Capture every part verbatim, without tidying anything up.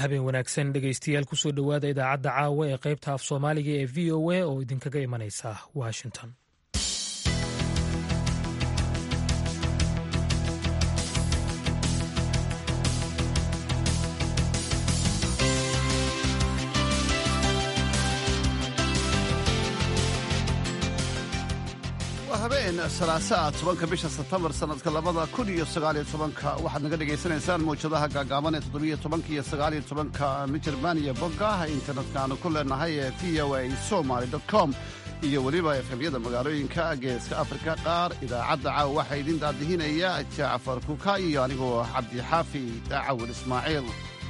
habeen wanaagsan dhegaystayaal kusoo dhowaada idaacadda caawa ee qaybta af soomaaliga ee v o a oo idinkaga imanaysa washington. habeen salaasaa tobanka bisha sebtembar sanadka labada kun iyo sagaaliyo tobanka waxaad naga dhegaysanaysaan mawjadaha gaagaaban ee toddobiyo tobanka iyo sagaaliyo tobanka mitirban iyo boggaha internetka aanu ku leenahay ee v o a somaly com iyo weliba efemyada magaalooyinka geeska afrika qaar. idaacadda caawa waxaa idin daadihinaya jacfar kuka iyo anigoo cabdixaafi daacawil ismaaciil.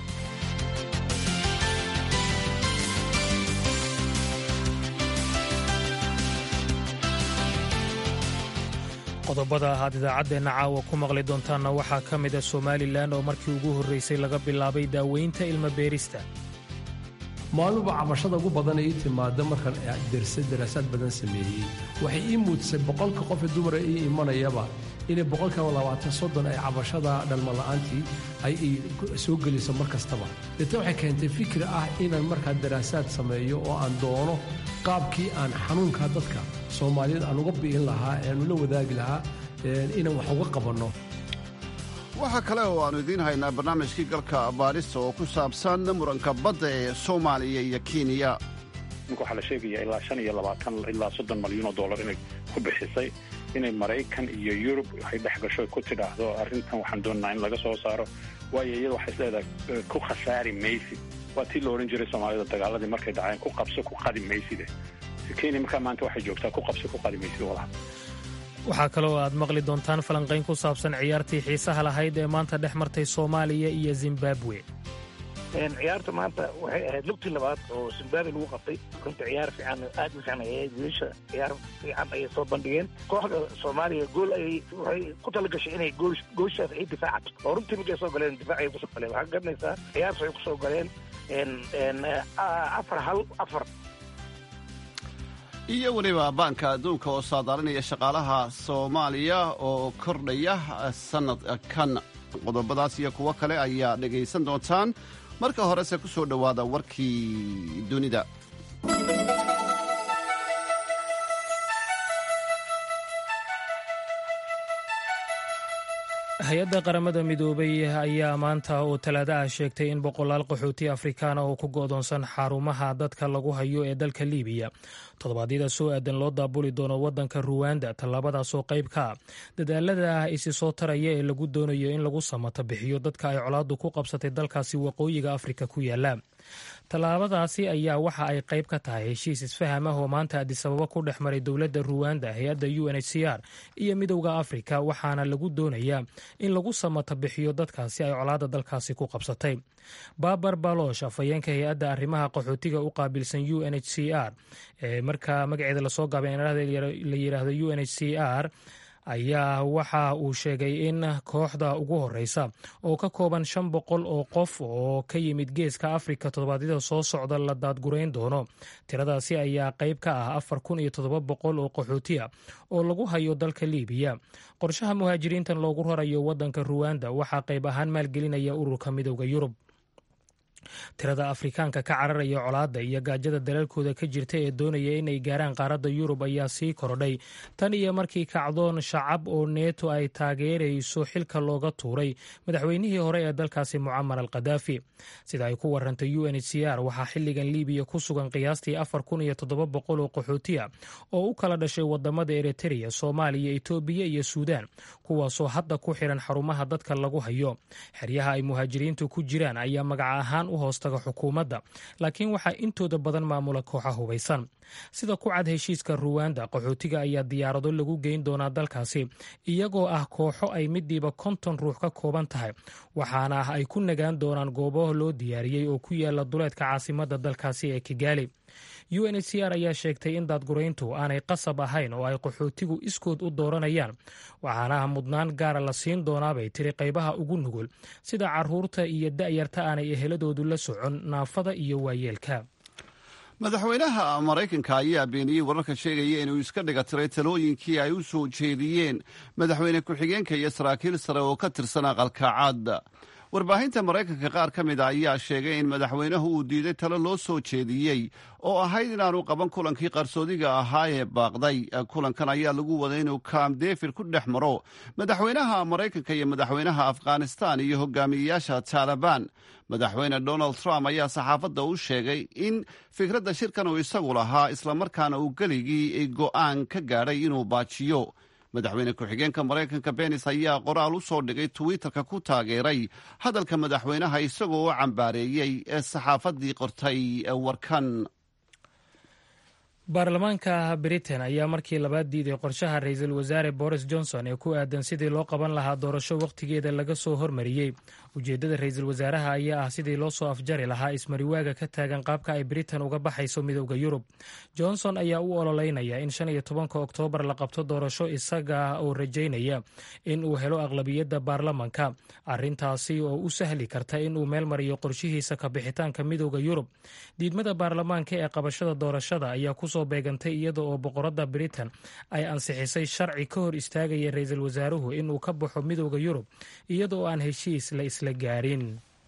qodobada ahaad idaacaddeenna caawa ku maqli doontaanna waxaa ka mida somalilan oo markii ugu horraysay laga bilaabay daaweynta ilma beerista. maaluba cabashada ugu badan ee ii timaada markaan dersa daraasaad badan sameeyey waxay ii muujisay boqolka qof ee dumara ii imanayaba inay boqolkiiba labaatan soddon ay cabashada dhalmala'aantii ay soo geliso mar kastaba. deetna waxay keentay fikir ah inaan markaa daraasaad sameeyo oo aan doono qaabkii aan xanuunka dadka soomaaliyeed aan uga bi'in lahaa ee aanu la wadaagi lahaa inaan wax uga qabanno. waxaa kale oo aannu idiin haynaa barnaamijkii galka baadhista oo ku saabsan muranka badda ee soomaaliya iyo kenya. ninka waxaa la sheegaya ilaa shan iyo labaatan ilaa soddon malyan oo dollar inay ku bixisay inay maraykan iyo yurub waxay dhex gasho ku tidhaahdo arrintan waxaan doonnaa in laga soo saaro, waayo iyada waxay isleedahay ku khasaari maysid. waa tii la odhan jiray soomaalida dagaaladii markay dhaceen ku qabso ku qadi mayside. kenya markaa maanta waxay joogtaa ku qabso ku qadi maysid walaal. waxaa kaloo aad maqli doontaan falanqayn ku saabsan ciyaartii xiisaha lahayd ee maanta dhex martay soomaaliya iyo zimbabwe. ciyaarta maanta waxay ahayd lugtii labaad oo zimbabwe lagu qabtay. runta ciyaar fiican aad u fiican ayay wiilasha ciyaar fiican ayay soo bandhigeen. kooxda soomaaliya gool ayay waxay ku talagashay inay gool gooshaas ay difaacato oo runtii markay soo galeen difaac ay kusoo galeen. waxaa garanaysaa ciyaarta ay kusoo galeen afar hal afar. iyo weliba baanka adduunka oo saadaalinaya shaqaalaha soomaaliya oo kordhaya sannadkan. qodobadaas iyo kuwo kale ayaa dhegaysan doontaan. marka horese ku soo dhowaada warkii dunida. hay-adda qaramada midoobay ayaa maanta oo talaada ah sheegtay in boqolaal qaxooti afrikaana oo ku go'doonsan xarumaha dadka lagu hayo ee dalka liibiya toddobaadyada soo aadan loo daabuli doono waddanka ruwanda. tallaabadaasoo qayb ka ah dadaalada ah isi soo taraya ee lagu doonayo in lagu samata bixiyo dadka ay colaaddu ku qabsatay dalkaasi waqooyiga afrika ku yaala. tallaabadaasi ayaa waxa ay qayb ka tahay heshiis isfaham ah oo maanta adisababa ku dhex maray dowladda ruwanda, hay-adda u n h c r iyo midowda afrika, waxaana lagu doonayaa in lagu samata bixiyo dadkaasi ay colaadda dalkaasi ku qabsatay. babar balosh, afhayeenka hay-adda arrimaha qaxootiga u qaabilsan u n h c r ee markaa magaceeda lasoo gaabay la yidhaahdo u n h c r ayaa waxa uu sheegay in kooxda ugu horeysa oo ka kooban shan boqol oo qof oo ka yimid geeska afrika toddobaadyada soo socda la daadgurayn doono. tiradaasi ayaa qayb ka ah afar kun iyo toddoba boqol oo qaxootiya oo lagu hayo dalka liibiya. qorshaha muhaajiriintan loogu rarayo waddanka ruwanda waxaa qayb ahaan maalgelinaya ururka midowda yurub. tirada afrikaanka ka cararaya colaadda iyo gaajada dalalkooda ka jirta ee doonaya inay gaaraan qaaradda yurub ayaa sii korodhay tan iyo markii kacdoon shacab oo neeto ay taageerayso xilka looga tuuray madaxweynihii hore ee dalkaasi mucamar al kadaafi. sida ay ku warantay u n h c r waxaa xilligan liibiya ku sugan qiyaastii afar kun iyo toddoba boqol oo qaxootiya oo u kala dhashay wadamada eritreya, soomaaliya, etoobiya iyo suudaan, kuwaasoo hadda ku xiran xarumaha dadka lagu hayo. xeryaha ay muhaajiriintu ku jiraan ayaa magaca ahaan u hoostaga xukuumadda, laakiin waxaa intooda badan maamula kooxa hubaysan. sida ku cad heshiiska ruwanda, qaxootiga ayaa diyaarado lagu geyn doonaa dalkaasi iyagoo ah kooxo ay midiiba konton ruux ka kooban tahay, waxaana ah ay ku nagaan doonaan goobaha loo diyaariyey oo ku yaala duleedka caasimadda dalkaasi ee kigaali. u n h c r ayaa sheegtay in daadgurayntu aanay qasab ahayn oo ay qaxootigu iskood u dooranayaan, waxaana mudnaan gaara la siin doonaabay tiri qaybaha ugu nugul sida caruurta iyo da'yarta aanay eheladoodu la socon, naafada iyo waayeelka. madaxweynaha maraykanka ayaa beeniyey wararka sheegaya inuu iska dhiga tiray talooyinkii ay u soo jeediyeen madaxweyne ku-xigeenka iyo saraakiil sare oo ka tirsan aqalka cad. warbaahinta maraykanka qaar ka mid a ayaa sheegay in madaxweynuhu uu diiday talo loo soo jeediyey oo ahayd inaanu qaban kulankii qarsoodiga ahaa ee baaqday. kulankan ayaa lagu waday inuu camp david ku dhex maro madaxweynaha maraykanka iyo madaxweynaha afghanistan iyo hogaamiyeyaasha taalibaan. madaxweyne donald trump ayaa saxaafadda u sheegay in fikradda shirkan uu isagu lahaa islamarkaana uu keligii go'aan ka gaadhay inuu baajiyo. madaxweyne ku-xigeenka maraykanka benis ayaa qoraal u soo dhigay twitterka ku taageeray hadalka madaxweynaha isagoo u cambaareeyey ee saxaafaddii qortay warkan. baarlamaanka britain ayaa markii labaad diiday qorshaha ra-iisul wasaare boris johnson ee ku aadan sidii loo qaban lahaa doorasho wakhtigeeda laga soo hormariyey. ujeeddada ra-iisul wasaaraha ayaa ah sidii loo soo afjari lahaa ismariwaaga ka taagan qaabka ay britain uga baxayso midowda yurub. johnson ayaa u ololeynaya in shan iyo tobanka oktoobar la qabto doorasho isaga oo rajaynaya in uu helo aqlabiyadda baarlamanka, arrintaasi oo u sahli karta in uu meel mariyo qorshihiisa ka bixitaanka midowda yurub. diidmada baarlamaanka ee qabashada doorashada ayaa ku soo beegantay iyada oo boqoradda britain ay ansixisay sharci ka hor istaagaya ra-iisul wasaaruhu inuu ka baxo midowda yurub iyada oo aan heshiis la isla gaarin.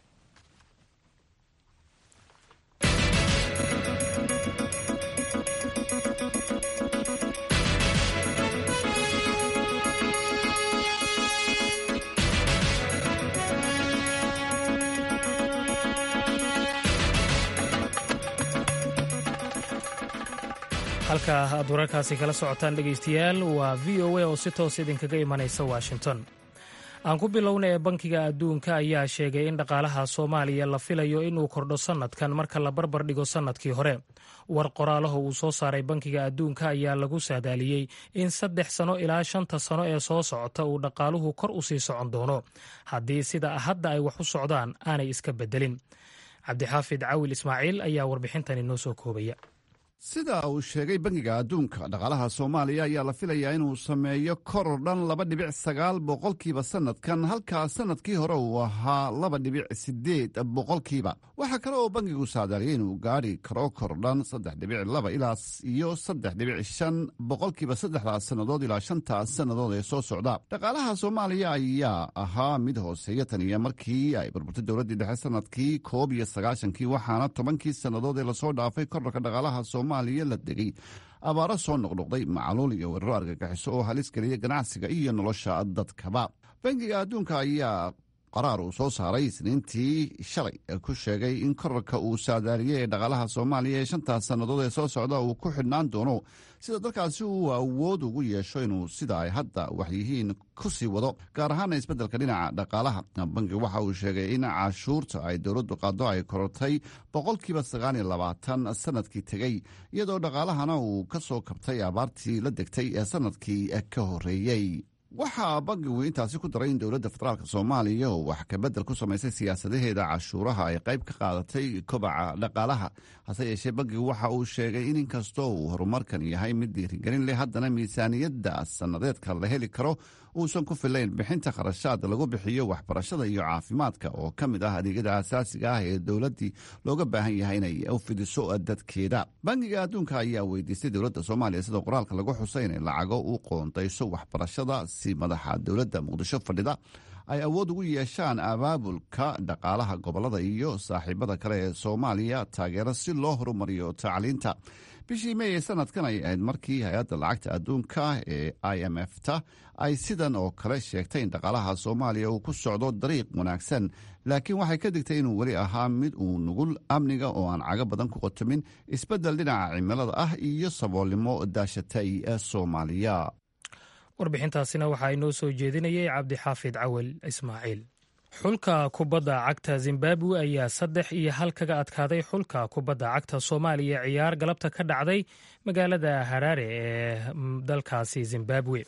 halka aad wararkaasi kala socotaan dhegaystayaal waa v o a oo si toos idinkaga imanaysa washington. aan ku bilowna ee bankiga adduunka ayaa sheegay in dhaqaalaha soomaaliya la filayo inuu kordho sannadkan marka la barbar dhigo sannadkii hore. war qoraalaha uu soo saaray bankiga adduunka ayaa lagu saadaaliyey in saddex sano ilaa shanta sano ee soo socota uu dhaqaaluhu kor u sii socon doono haddii sida hadda ay wax u socdaan aanay iska beddelin. cabdixaafid cawil ismaaciil ayaa warbixintani noo soo koobaya. sida uu sheegay bangiga adduunka, dhaqaalaha soomaaliya ayaa la filayaa inuu sameeyo koror dhan laba dhibic sagaal boqolkiiba sannadkan, halkaa sannadkii hore uu ahaa laba dhibic siddeed boqolkiiba. waxaa kale oo bangigu saadaaliyey inuu gaadhi karo kordhan saddex dhibic laba ilaa iyo saddex dhibic shan boqolkiiba saddexdaas sannadood ilaa shantaas sannadood ee soo socda. dhaqaalaha soomaaliya ayaa ahaa mid hooseeya tan iyo markii ay burburtay dowladdii dhexe sannadkii koob iyo sagaashankii, waxaana tobankii sannadood ee lasoo dhaafay korarka dhaqaalaha soomaaliya la degay abaaro soo noqnoqday, macluul iyo weeraro argagixiso oo halis geliya ganacsiga iyo nolosha dadkaba. bangiga adduunka ayaa qaraar uu soo saaray isniintii shalay ku sheegay in korarka uu saadaaliyey ee dhaqaalaha soomaaliya ee shantaas sannadood ee soo socda uu ku xidhnaan doono sida dalkaasi uu awood ugu yeesho inuu sida ay hadda wax yihiin ku sii wado, gaar ahaana isbeddelka dhinaca dhaqaalaha. bangigu waxa uu sheegay in cashuurta ay dowladdu qaado ay korortay boqolkiiba sagaal iyo labaatan sannadkii tegey, iyadoo dhaqaalahana uu ka soo kabtay abaartii la degtay ee sannadkii ka horreeyey. waxaa bangigu intaasi ku daray in dowladda federaalk soomaaliya oo wax kabedel ku samaysay siyaasadaheeda cashuuraha ay qayb ka qaadatay kobaca dhaqaalaha. hase yeeshee bangigu waxa uu sheegay in inkastoo uu horumarkan yahay mid dhiirigelin leh, haddana miisaaniyadda sannadeedka la heli karo uusan ku filayn bixinta kharashaad lagu bixiyo waxbarashada iyo caafimaadka oo ka mid ah adeegyada asaasiga ah ee dowladdii looga baahan yahay inay u fidiso dadkeeda. bangiga adduunka ayaa weydiistay dowladda soomaaliya sida qoraalka lagu xusay inay lacago u qoondayso waxbarashada si madaxa dowladda muqdisho fadhida ay awood ugu yeeshaan abaabulka dhaqaalaha gobollada iyo saaxiibada kale ee soomaaliya taageero si loo horumariyo tacliinta. bishii mey ee sanadkan ay ahayd markii hay-adda lacagta adduunka ee i m f ta ay sidan oo kale sheegtay in dhaqaalaha soomaaliya uu ku socdo dariiq wanaagsan, laakiin waxay ka digtay inuu weli ahaa mid uu nugul amniga oo aan cago badan ku qotomin, isbeddel dhinaca cimilada ah iyo saboolnimo daashatay ee soomaaliya. warbixintaasina waxaa inoo soo jeedinayay cabdixaafid cawil ismaaciil. xulka kubadda cagta zimbabwe ayaa saddex iyo hal kaga adkaaday xulka kubadda cagta soomaaliya ciyaar galabta ka dhacday magaalada haraare ee dalkaasi zimbabwe.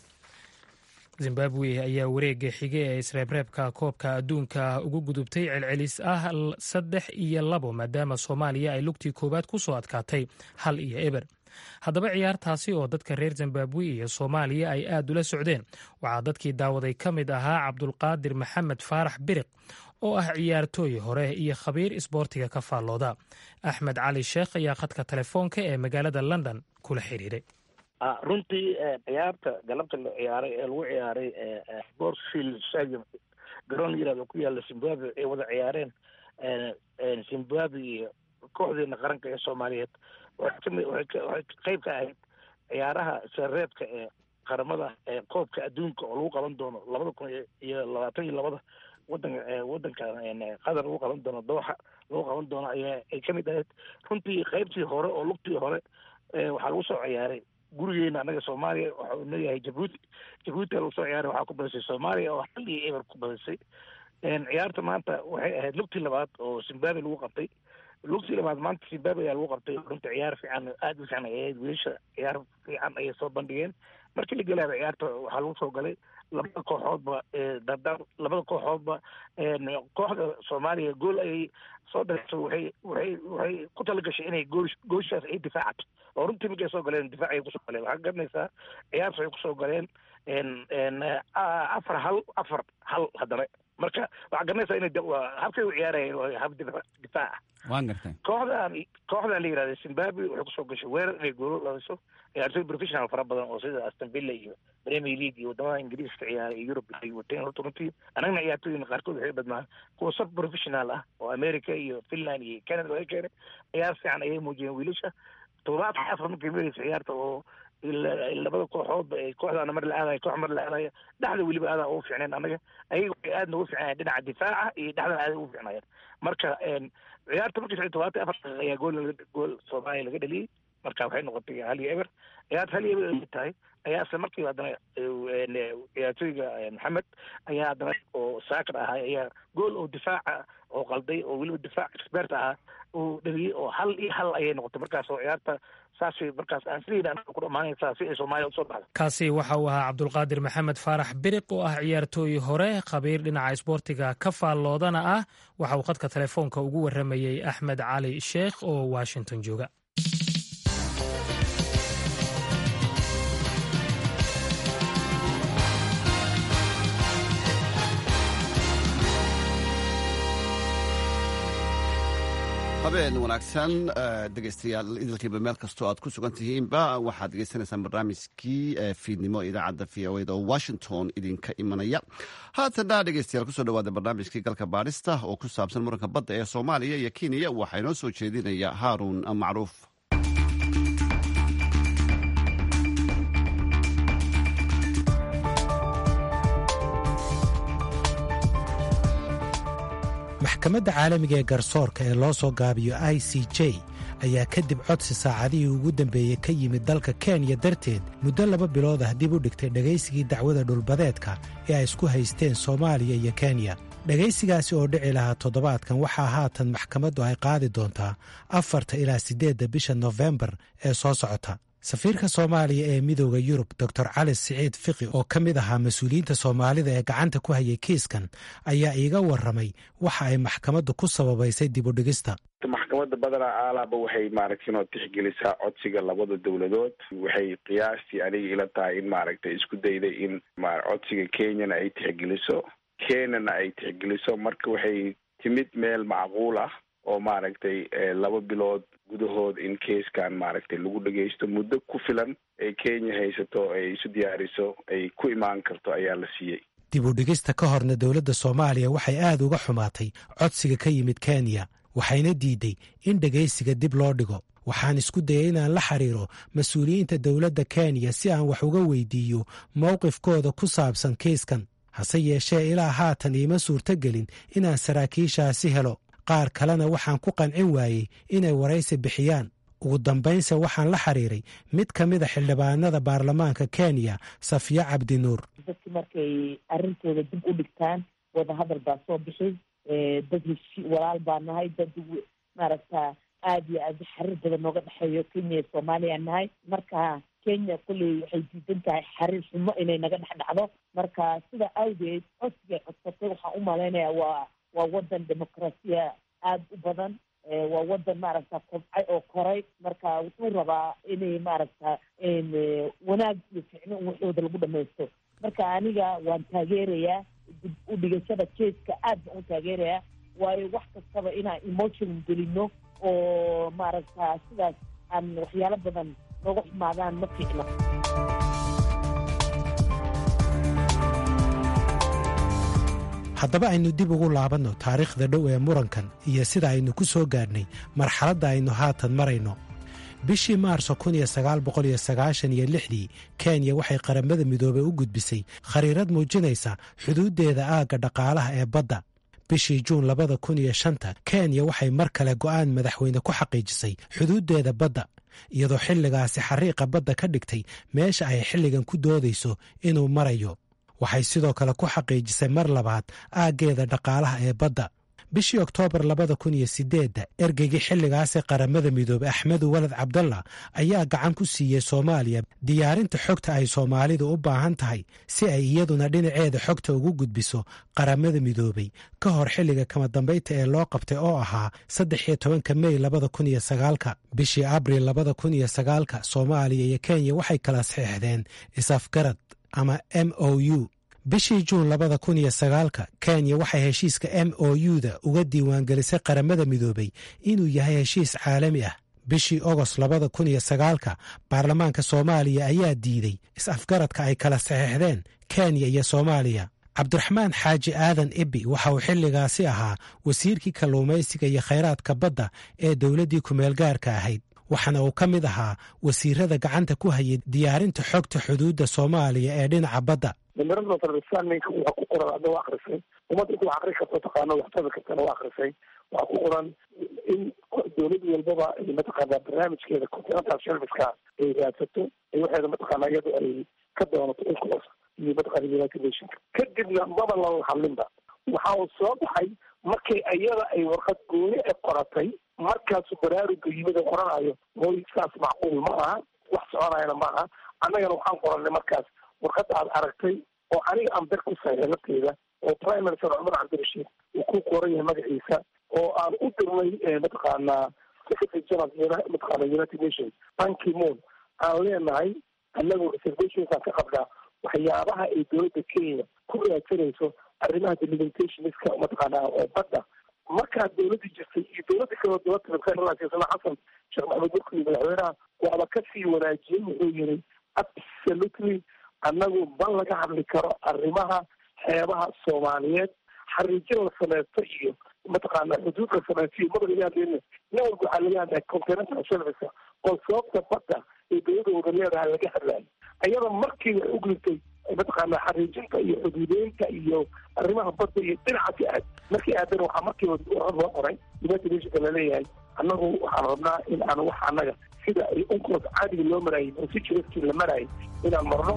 zimbabwe ayaa wareega xige ee isreebreebka koobka adduunka ugu gudubtay celcelis ah saddex iyo labo, maadaama soomaaliya ay lugtii koowaad ku soo adkaatay hal iyo eber. haddaba ciyaartaasi oo dadka reer zimbabwe iyo soomaaliya ay aad ula socdeen, waxaa dadkii daawaday ka mid ahaa cabdulqaadir maxamed faarax biriq oo ah ciyaartooy hore iyo khabiir isboortiga ka faallooda. axmed cali sheekh ayaa khadka telefoonka ee magaalada london kula xiriiray. runtii ciyaarta galabta la ciyaaray ee lagu ciyaaray borsfield stadium garoon la yirahdo ku yaalla Zimbabwe ay wada ciyaareen Zimbabwe iyo kooxdeena qaranka ee Soomaaliyeed waxay qayb ka ahayd ciyaaraha sareedka ee qaramada ee koobka adduunka oo lagu qaban doono labada kun iyo labaatan iyo labada wadanka wadanka qadar lagu qaban doono Dooxa lagu qaban doono ayaa ay ka mid ahayd runtii qaybtii hore oo lugtii hore waxaa lagu soo ciyaaray gurigeena anaga Soomaaliya waxa uu leeyahay Djibouti Djibouti lagu soo ciyaaray waxaa ku badisay Soomaaliya oo hal iyo eber ku badisay ciyaarta maanta waxay ahayd lugtii labaad oo Zimbabwe lagu qabtay lugtii labaad maanta Zimbabwe ayaa lagu qabtay runtii ciyaar fiican aad u fiican ayay wiilasha ciyaar fiican ayay soo bandhigeen markii la galay ciyaarta waxaa lagu soo galay labada kooxoodba dadar labada kooxoodba kooxda Soomaaliya gool ay soo dhashay waxay waxay waxay ku talagashay inay gool gooshaas ay difaacato oo runtii markay soo galeen difaac ay ku soo galeen waxaa garanaysaa ciyaarta ay ku soo galeen en afar hal afar hal haddana marka waxaa garanaysaa inay habkay u ciyaarayeen hab difaac waan gartay kooxdan kooxdan la yiraahdo Zimbabwe waxay ku soo gashay weerar inay gool laayso ciyaartoy professional fara badan oo sida Aston Villa iyo Premier League iyo wadamada Ingiriiska ciyaar iyo Europe iyo wateen runtii anagana ciyaartoyna qaarkood waxay badnaa kuwa sub professional ah oo America iyo Finland iyo Canada ay keeneen ciyaar fiican ayay muujiyeen wiilasha todobaad afar markay meelaysa ciyaarta oo labada kooxood ay kooxdana mar la aaday koox mar la aaday dhaxda waliba aad u fiicneen anaga ayaga waxay aad ugu fiicneen dhinaca difaaca iyo dhaxda aad ugu fiicnayeen marka een ciyaarta markii todobaad afar ayaa gool gool Soomaaliya laga dhaliyay marka waxay noqotay hal iyo eber ciyaarta hal iyo eber tahay ayaa isla markii hadana ciyaartoyga Maxamed ayaa hadana oo saakir ahaa ayaa gool oo difaaca oo qalday oo waliba difaac expert ah oo dhaliyay oo hal iyo hal ayay noqotay markaas oo ciyaarta saasi markaas aan sidaan ku dhamaanaysaa si ay Soomaaliya u soo baxdo kaasi waxa uu ahaa Cabdulqaadir Maxamed Faarax Biriq oo ah ciyaartooy hore khabiir dhinaca isboortiga ka faalloodana ah waxa uu khadka telefoonka ugu waramayay Axmed Cali Sheekh oo Washington jooga habeen wanaagsan dhegeystayaal idilkiiba meel kastoo aad ku sugan tihiinba waxaad degeysanaysaan barnaamijkii fiidnimo idaacadda v o eda oo washington idinka imanaya haatana dhegeystayaal kusoo dhawaada barnaamijkii galka baadhista oo ku saabsan muranka badda ee soomaaliya iyo kenya waxaa inoo soo jeedinaya haaruun macruuf maxkamadda caalamiga ee garsoorka ee loo soo gaabiyo i c j ayaa kadib codsi saacadihii ugu dambeeyey ka yimid dalka kenya darteed muddo laba bilood ah dib u dhigtay dhegaysigii dacwada dhulbadeedka ee ay isku haysteen soomaaliya iyo kenya dhegaysigaasi oo dhici lahaa toddobaadkan waxaa haatan maxkamaddu ay qaadi doontaa afarta ilaa siddeedda bisha nofembar ee soo socota safiirka soomaaliya ee midooda yurub doctor cali siciid fiqi oo ka mid ahaa mas-uuliyiinta soomaalida ee gacanta ku hayay kiiskan ayaa iiga warramay waxa ay maxkamaddu ku sababaysay dib u dhigista maxkamadda badanaa aalaaba waxay maaragtay inoo tixgelisaa codsiga labada dowladood waxay qiyaastii aniga ila tahay in maaragtay isku dayday in codsiga kenyana ay tixgeliso kenyana ay tixgeliso marka waxay timid meel macquul ah oo maaragtay laba bilood gudahood in keeskan maaragtay lagu dhagaysto muddo ku filan ay kenya haysato ay isu diyaariso ay ku imaan karto ayaa la siiyey dib u dhigista ka horna dowladda soomaaliya waxay aad uga xumaatay codsiga ka yimid kenya waxayna diiday in dhegaysiga dib loo dhigo waxaan isku dayay inaan la xiriiro mas-uuliyiinta dowladda kenya si aan wax uga weydiiyo mowqifkooda ku saabsan kiiskan hase yeeshee ilaa haatan iima suurtogelin inaan saraakiishaasi helo qaar kalena waxaan ku qancin waayey inay waraysi bixiyaan ugu dambaynse waxaan la xiriiray mid ka mida xildhibaanada baarlamaanka kenya safiya cabdinuur dadki markay arrintooda dib u dhigtaan wadahadal baa soo bixi dad heshi walaal baa nahay dad maaragta aada iyo aad xariir badan nooga dhexeeyo kenya iyo soomaaliya nahay marka kenya kulley waxay diidan tahay xariir xumo inay naga dhex dhacdo marka sida awgeed codsigay codsatay waxaan u malaynayaa waa waa wadan dimuqraasiya aada u badan waa wadan maaragta kobcay oo koray marka wuxuu rabaa inay maaragta wanaag iyo ficno waxooda lagu dhamaysto marka aniga waan taageerayaa dib u dhigashada keeska aad baan u taageerayaa waayo wax kastaba inaan emotion gelino oo maaragta sidaas aan waxyaalo badan nooga xumaadaan ma fiicno haddaba aynu dib ugu laabanno taariikhda dhow ee murankan iyo sida aynu ku soo gaadhnay marxaladda aynu haatan marayno. bishii maarso kun iyo sagaal boqol iyo sagaashan iyo lixdii kenya waxay qaramada midoobey u gudbisay khariirad muujinaysa xuduuddeeda aagga dhaqaalaha ee badda. bishii juun labada kun iyo shanta kenya waxay mar kale go'aan madaxweyne ku xaqiijisay xuduuddeeda badda, iyadoo xilligaasi xariiqa badda ka dhigtay meesha ay xilligan ku doodayso inuu marayo. waxay sidoo kale ku xaqiijisay mar labaad aaggeeda dhaqaalaha ee badda. bishii oktoobar labada kun iyo sideedda ergeygii xilligaasi qaramada midoobey axmedu walad cabdalla ayaa gacan ku siiyey soomaaliya diyaarinta xogta ay soomaalidu u baahan tahay si ay iyaduna dhinaceeda xogta ugu gudbiso qaramada midoobey ka hor xilliga kama dambaynta ee loo qabtay oo ahaa saddex iyo tobanka mey labada kun iyo sagaalka. bishii abriil labada kun iyo sagaalka soomaaliya iyo kenya waxay kala saxeexdeen is-afgarad ama m o u. bishii juun labada kun iyo sagaalka kenya waxay heshiiska m o u-da uga diiwaangelisay qaramada midoobey inuu yahay heshiis caalami ah. bishii ogost labada kun iyo sagaalka baarlamaanka soomaaliya ayaa diiday is-afgaradka ay kala saxeexdeen kenya iyo soomaaliya. cabdiraxmaan xaaji aadan ibi waxa uu xilligaasi ahaa wasiirkii kalluumaysiga iyo khayraadka badda ee dowladdii ku-meelgaarka ahayd, waxaana uu ka mid ahaa wasiirada gacanta ku hayay diyaarinta xogta xuduudda soomaaliya ee dhinaca badda. ninka waxa ku qoran adna waa akrisay ummadda inta wax akri karto taqaano wax tabi kartana waa akrisay. waxaa ku qoran in dowlad walbaba ay mataqaanaa barnaamijkeeda continental serviceka ay raadsato ay waxeeda mataqaanaa iyadu ay ka doonato unclos iyo mataqaana united nationka. kadibna maba lala hadlinba waxa uu soo baxay markay iyada ay warqad gooni e qoratay markaasu baraaruga yimid oo qoranayo mooy saas macquul ma aha, wax soconayana ma aha. annagana waxaan qoranay markaas warqadda aad aragtay oo aniga aan ber ku saxiixay lafteeda oo prime minister cumar cabdirashiid uu ku qoran yahay magaciisa oo aan u dirnay mataqaanaa secretary general mataqaana united nations ban ki-moon aan leenahay annagu reservationsaan ka qabnaa waxyaabaha ay dowladda kenya ku raadsanayso arrimaha delimitationska mataqaanaa oo badda. markaa dowladda jirtay iyo dowladda kaloo dowladda xasan sheekh maxamed murkii madaxweynaha waaba kasii wanaajiyey wuxuu yiri absolutely annagu ban laga hadli karo arrimaha xeebaha soomaaliyeed, xariijin la sameysto iyo mataqaana xuduud la sameysto iyo maba laga hadlayna nin walba waxaa laga hadlaya continental service oo sababta badda ee dowladda wada leedahay laga hadlayo. ayada markii waxay u gudubtay mataqaana xariijinta iyo xuduudeynta iyo arrimaha badda iyo dhinacaasi aad markii aadan waxaa markiiba warad loo qoray united nationka laleeyahay annagu waxaan rabnaa in aan wax annaga sida ay unclos caadiga loo maraayay oo si jirafkii la maraayay inaan marno.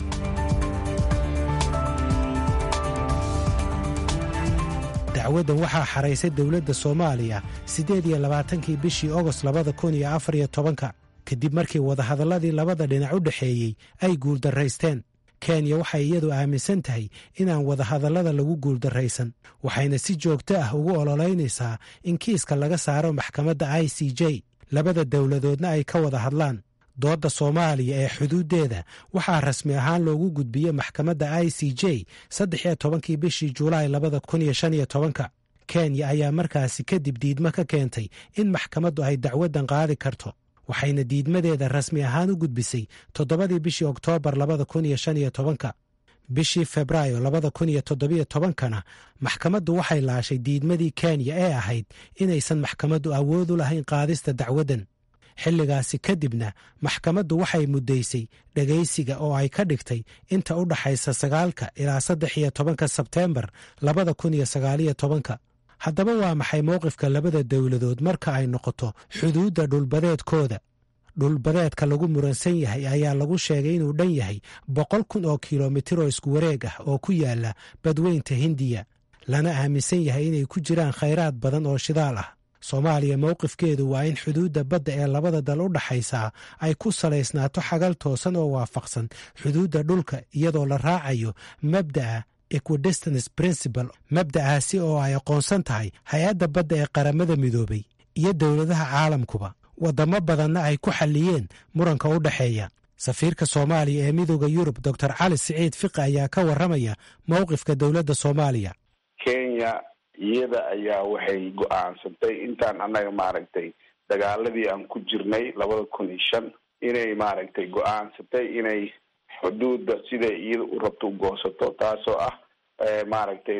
dacwaddan waxaa xaraysay dowladda soomaaliya siddeed iyo labaatankii bishii ogost labada kun iyo afar iyo tobanka kadib markii wadahadalladii labada dhinac u dhexeeyey ay guuldarraysteen. kenya waxay iyadu aaminsan tahay inaan wadahadallada lagu guuldarraysan, waxayna si joogto ah ugu ololeynaysaa in kiiska laga saaro maxkamadda i c j, labada dowladoodna ay ka wada hadlaan. doodda soomaaliya ee xuduuddeeda waxaa rasmi ahaan loogu gudbiyey maxkamadda i c j saddex iyo tobankii bishii julaay labada kun iyo shan iyo tobanka. kenya ayaa markaasi kadib diidmo ka keentay in maxkamaddu ay dacwaddan qaadi karto, waxayna diidmadeeda rasmi ahaan u gudbisay toddobadii bishii oktoobar labada kun iyo shan iyo tobanka. bishii febraayo labada kun iyo toddobiyo tobankana maxkamaddu waxay laashay diidmadii kenya ee ahayd inaysan maxkamaddu awood u lahayn qaadista dacwaddan. xilligaasi kadibna maxkamaddu waxay muddaysay dhegaysiga oo ay ka dhigtay inta u dhaxaysa sagaalka ilaa saddex iyo tobanka sebteembar labada kun iyo sagaaliyo tobanka. haddaba waa maxay mowqifka labada dowladood marka ay noqoto xuduudda dhulbadeedkooda? dhulbadeedka lagu muransan yahay ayaa lagu sheegay inuu dhan yahay boqol kun oo kilomitir oo isku wareeg ah oo ku yaala badweynta hindiya, lana aaminsan yahay inay ku jiraan khayraad badan oo shidaal ah. soomaaliya mowqifkeedu waa in xuduudda badda ee labada dal u dhaxaysaa ay ku salaysnaato xagal toosan oo waafaqsan xuduudda dhulka iyadoo la raacayo mabda'a equidistance principle, mabda'aasi oo ay aqoonsan tahay hay-adda badda ee qaramada midoobay iyo dowladaha caalamkuba. waddamo badanna ay ku xalliyeen muranka u dhexeeya. safiirka soomaaliya ee midooda yurub doctor cali siciid fiqi ayaa ka warramaya mowqifka dowladda soomaaliya. kenya iyada ayaa waxay go-aansatay intaan annaga maaragtay dagaaladii aan ku jirnay labada kun iyo shan inay maaragtay go-aansatay inay xuduudda siday iyada u rabto u goosato, taasoo ah maaragtay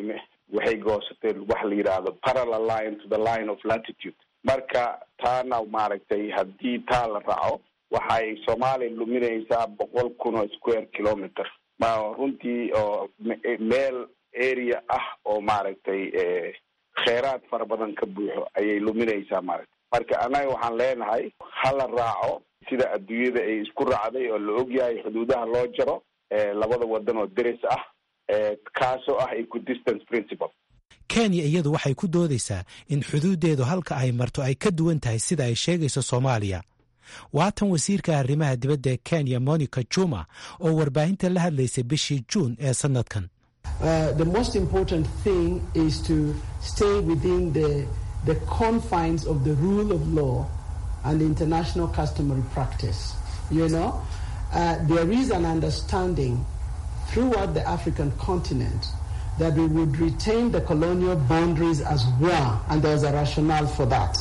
waxay goosateen wax la yidhaahdo parallel line to the line of latitude. marka taana maaragtay haddii taa la raaco waxay soomaaliya luminaysaa boqol kun oo square kilometer ma runtii oo meel area ah oo maaragtay kheyraad fara badan ka buuxo ayay luminaysaa maaragtay. marka annaga waxaan leenahay hala raaco sida adduunyada ay isku raacday oo la ogyahay xuduudaha loo jaro labada wadan oo deris ah kaasoo ah equidistance principle. kenya iyadu waxay ku doodaysaa in xuduuddeedu halka ay marto ay ka duwan tahay sida ay sheegayso soomaaliya. waatan wasiirka arrimaha dibadda ee kenya monica juma oo warbaahinta la hadlaysay bishii juun ee sanadkan. Uh, the most important thing is to stay within the, the confines of the rule of law and the international customary practice. You know, uh, there is an understanding throughout the African continent that we would retain the colonial boundaries as well, and there's a rationale for that.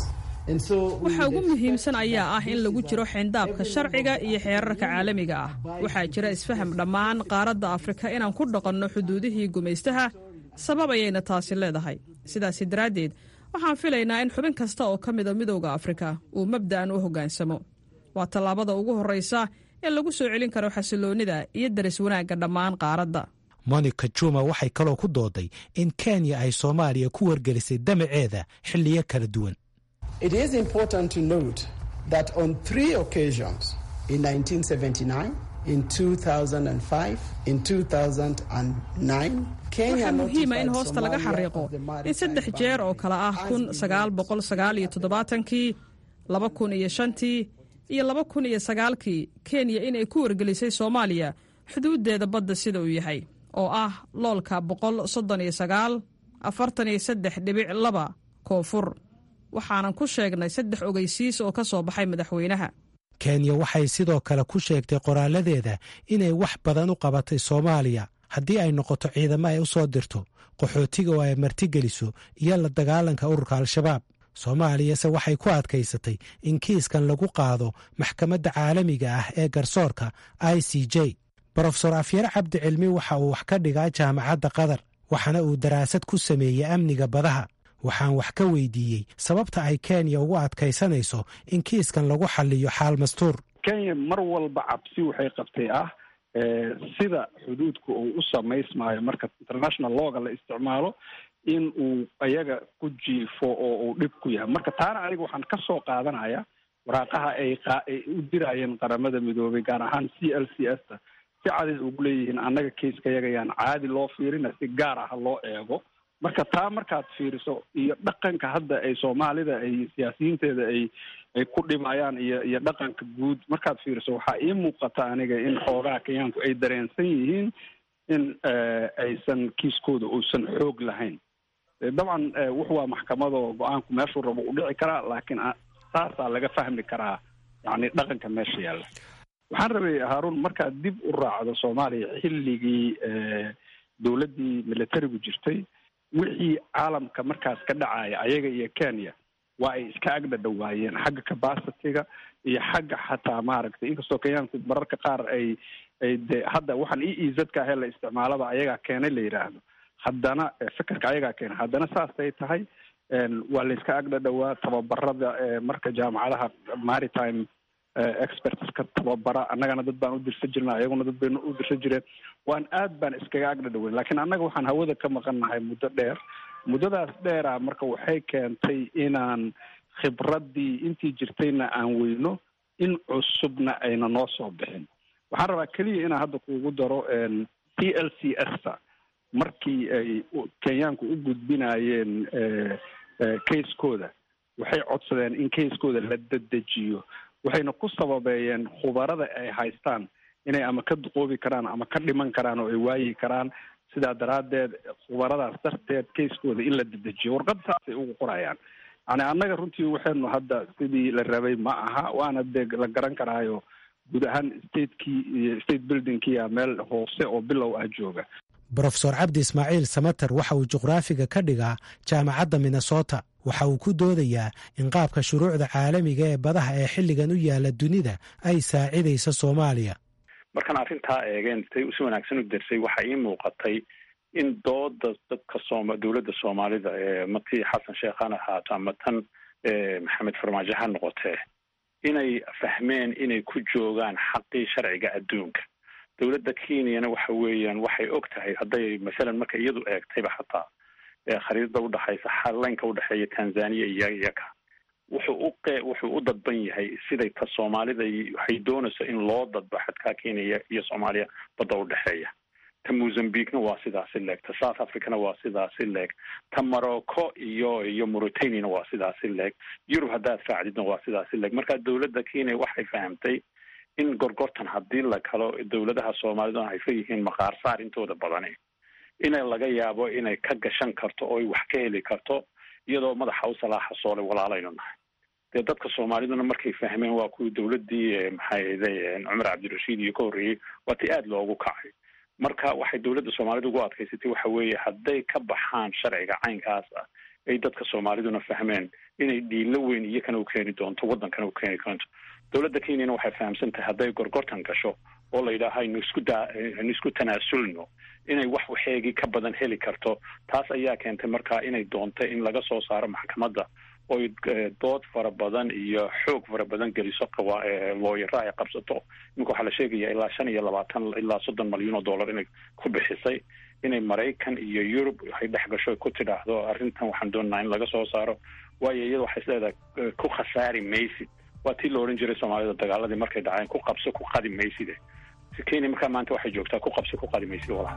waxa ugu muhiimsan ayaa ah in lagu jiro xeyndaabka sharciga iyo xeerarka caalamiga ah. waxaa jira isfaham dhammaan qaaradda Afrika inaan ku dhaqanno xuduudihii gumaystaha, sabab ayayna taasi leedahay. sidaas daraaddeed waxaan filaynaa in xubin kasta oo ka mida midowga Afrika uu mabda'an u hoggaansamo. waa tallaabada ugu horreysa ee lagu soo celin karo xasiloonida iyo daris wanaagga dhammaan qaaradda. monica juma waxay kaloo ku dooday in kenya ay soomaaliya ku wargelisay damaceeda xilliyo kala duwan. It is important to note that on three occasions, in nineteen seventy-nine, in two thousand five, in two thousand nine, waxaa muhiima in hoosta laga xariiqo in saddex jeer oo kale ah kun sagaal boqol sagaal iyo toddobaatankii, laba kun iyo shantii iyo laba kun iyo sagaalkii Kenya inay ku wargelisay Soomaaliya xuduudeeda badda sida uu yahay oo ah loolka boqol soddon iyo sagaal, afartan iyo saddex dhibic laba koonfur. waxaanan ku sheegnay saddex ogeysiis oo ka soo baxay madaxweynaha. kenya waxay sidoo kale ku sheegtay qoraaladeeda inay wax badan u qabatay Soomaaliya haddii ay noqoto ciidamo ay u soo dirto, qaxootiga oo ay martigeliso iyo la dagaalanka ururka al-shabaab. soomaaliyase waxay ku adkaysatay in kiiskan lagu qaado maxkamadda caalamiga ah ee garsoorka I C J. brofesor afyar cabdi cilmi waxa uu wax ka dhigaa jaamacadda qatar, waxaana uu daraasad ku sameeyey amniga badaha. waxaan wax ka weydiiyey sababta ay kenya ugu adkaysanayso in kiiskan lagu xalliyo xaal mastuur. kenya mar walba cabsi waxay qabtay ah sida xuduudku uu u samaysmaayo marka international lawga la isticmaalo in uu ayaga ku jiifo oo uu dhib ku yahay. marka taana aniga waxaan ka soo qaadanaya waraaqaha ay u dirayeen qaramada midoobay gaar ahaan C L C S ta si cadid ugu leeyihiin annaga kiiska yaga yaan caadi loo fiirina si gaar ah loo eego. marka taa markaad fiiriso iyo dhaqanka hadda ay soomaalida ay siyaasiyiinteeda ay ay ku dhimayaan iyo iyo dhaqanka guud markaad fiiriso waxaa ii muuqata aniga in xoogaha kenyaanku ay dareensan yihiin in aysan kiiskooda uusan xoog lahayn. dabcan wuxu waa maxkamado go-aanku meeshuu rabo u dhici karaa, laakiin saasaa laga fahmi karaa yani dhaqanka meesha yaalla. waxaan rabay haaruun markaad dib u raacdo soomaaliya xilligii dowladdii militarigu jirtay wixii caalamka markaas ka dhacaya ayaga iyo kenya waa ay iska agdhadhawaayeen xagga capacity-ga iyo xagga xataa maaragtay inkastoo kenyaanku mararka qaar ay ay de hadda waxaan e e z-ka ahee la isticmaalaba ayagaa keenay la yidhaahdo, haddana fikirka ayagaa keenay, haddana saasay tahay waa la iska agdhadhawaa. tababarada marka jaamacadaha maritime expertska tababara annagana dad baan u dirsa jirna, ayaguna dad bayna u dirsa jireen. waan aad baan iskaga agdhadhaweyn, laakiin annaga waxaan hawada ka maqannahay muddo dheer. muddadaas dheera marka waxay keentay inaan khibraddii intii jirtayna aan weyno, in cusubna ayna noo soo bixin. waxaan rabaa keliya inaan hadda kuugu daro C L C S ta markii ay kenyaanku u gudbinayeen kayskooda waxay codsadeen in kayskooda la dedejiyo, waxayna ku sababeeyeen khubarada ay haystaan inay ama ka duqoobi karaan ama ka dhiman karaan oo ay waayi karaan. sidaa daraaddeed khubaradaas darteed kayskooda in la dedejiyo warqad saasay ugu qorayaan. yani annaga runtii waxaynu hadda sidii la rabay ma aha, waana dee la garan karaayo guud ahaan statekii iyo state buildingkiia meel hoose oo bilow ah jooga. brofesor cabdi ismaaciil samater waxa uu juqraafiga ka dhigaa jaamacadda minnesota. waxa uu ku doodayaa in qaabka shuruucda caalamiga ee badaha ee xilligan u yaala dunida ay saacidayso Soomaaliya. markaan arrintaa eegeen say si wanaagsan u darsay waxaa ii muuqatay in dooda dadka sooma dowladda soomaalida ee matii xasan sheekhan ahaato ama tan maxamed farmaajo ha noqotee inay fahmeen inay ku joogaan xaqii sharciga adduunka. dowladda kenyana waxa weeyaan waxay og tahay hadday masalan marka iyadu eegtayba xataa khariidada udhexaysa xalaynka udhexeeya tanzania iyo iyaka wuxuu u wuxuu u dadban yahay siday ta soomaalida waxay doonayso in loo dadbo xadkaa kenya iyo soomaaliya badda udhexeeya. ta mozambiquena waa sidaasi leeg, ta south africana waa sidaasi leeg, ta morocco iyo iyo mauritaniana waa sidaasi leeg, yurub haddaad raacdidna waa sidaasi leeg. marka dowladda kenya waxay fahamtay in gorgortan haddii la kalo dowladaha soomaalida ay fa yihiin maqaar saar intooda badani inay laga yaabo inay ka gashan karto oo ay wax ka heli karto iyadoo madaxa u salaaxa soole walaalaynu nahay. dee dadka soomaaliduna markay fahmeen waa kuwii dowladdii maxay ahayd cumar cabdirashiid iyo ka horreeyey waa ti aada loogu kacay. marka waxay dowladda soomaalida ugu adkaysatay waxa weeye hadday ka baxaan sharciga caynkaas ah ay dadka soomaaliduna fahmeen inay dhiilo weyn iyakana u keeni doonto waddankana u keeni doonto. dowladda kenyana waxay fahamsan tahay hadday gorgortan gasho oo la yidhaaha aynu isku daa aynu isku tanaasulno inay wax waxeegii ka badan heli karto. taas ayaa keentay markaa inay doonto in laga soo saaro maxkamadda oy dood fara badan iyo xoog fara badan geliso looyara ay qabsato. iminka waxaa la sheegaya ilaa shan iyo labaatan ilaa soddon malyan oo dollar inay ku bixisay inay maraykan iyo yurub waxay dhex gasho ku tidhaahdo arrintan waxaan doonaa in laga soo saaro, waayo iyada waxay isleedahay ku khasaari maysid. waa tii la odhan jiray soomaalida dagaaladii markay dhaceen ku qabso ku qadi mayside. kenya markaa maanta waxay joogtaa ku qabso ku qadi maysid walaha.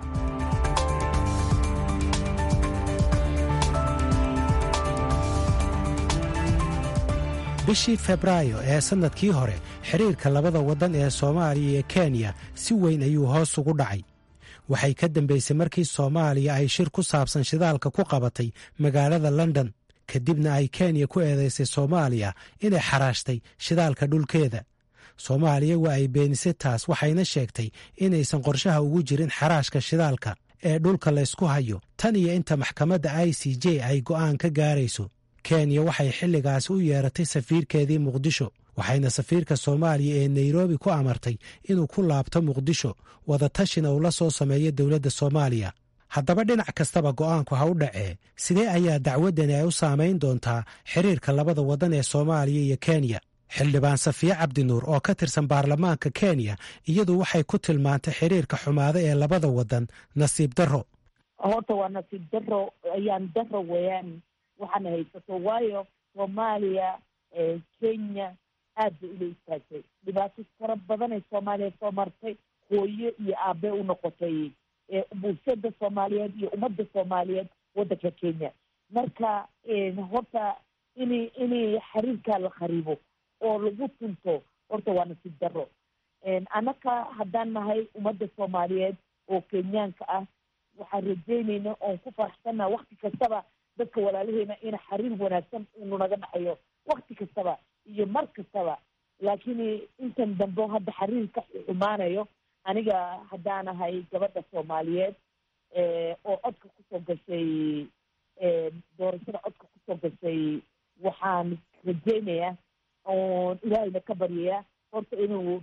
bishii febraayo ee sannadkii hore xiriirka labada waddan ee soomaaliya iyo kenya si weyn ayuu hoos ugu dhacay. waxay ka dambaysay markii soomaaliya ay shir ku saabsan shidaalka ku qabatay magaalada london, kadibna ay kenya ku eedaysay soomaaliya inay xaraashtay shidaalka dhulkeeda. soomaaliya waa ay beenisay taas, waxayna sheegtay inaysan qorshaha ugu jirin xaraashka shidaalka ee dhulka laysku hayo tan iyo inta maxkamadda i c j ay go'aan ka gaarayso. kenya waxay xilligaas u yeeratay safiirkeedii muqdisho, waxayna safiirka soomaaliya ee nairobi ku amartay inuu ku laabto muqdisho wadatashina uu la soo sameeyo dowladda soomaaliya. haddaba dhinac kastaba go'aanku ha u dhacee, sidee ayaa dacwaddani ay u saamayn doontaa xiriirka labada waddan ee soomaaliya iyo kenya? xildhibaan safiye cabdinuur oo ka tirsan baarlamaanka kenya iyadu waxay ku tilmaantay xiriirka xumaado ee labada waddan nasiib darro. horta waa nasiib darro, ayaan darro weeyaan waxaana haysato, waayo soomaaliya kenya aad bay ula istaagtay. dhibaato fara badanay soomaaliya soo martay, hooyo iyo aabe u noqotay bulshada soomaaliyeed iyo ummadda soomaaliyeed waddanka kenya. marka horta in inay xiriirkaa la kharibo oo lagu tunto horta waa nasiib darro. annaka haddaan nahay ummadda soomaaliyeed oo kenyaanka ah waxaan rajeynayna oon ku faraxsannaha wakti kastaba dadka walaalaheena in xiriir wanaagsan unu naga dhaxayo wakti kastaba iyo mar kastaba. laakiin intan dambe hadda xiriirka xumaanayo, aniga haddaanahay gabadha soomaaliyeed oo codka kusoo gashay doorashada codka kusoo gashay, waxaan rajeynayaa oon ilaahayna ka baryayaa horta inuu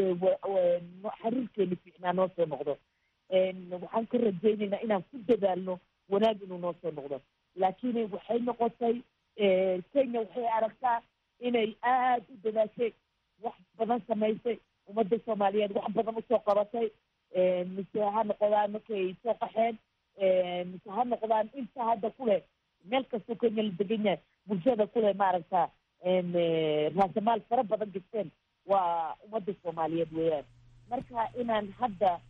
xiriirkeena fiicnaa noo soo noqdo. waxaan ka rajeynaynaa inaan ku dadaalno wanaag inuu noo soo noqdo. laakiin waxay noqotay kenya waxay aragtaa inay aada u dadaashay, wax badan samaysay, ummadda soomaaliyeed wax badan usoo qabatay. mise ha noqdaan markay soo qaxeen, mise ha noqdaan inta hadda kuleh meel kastoo kenya la degan yahay bulshada kuleh maaragta raasamaal fara badan gasteen waa ummadda soomaaliyeed weeyaan. marka inaan hadda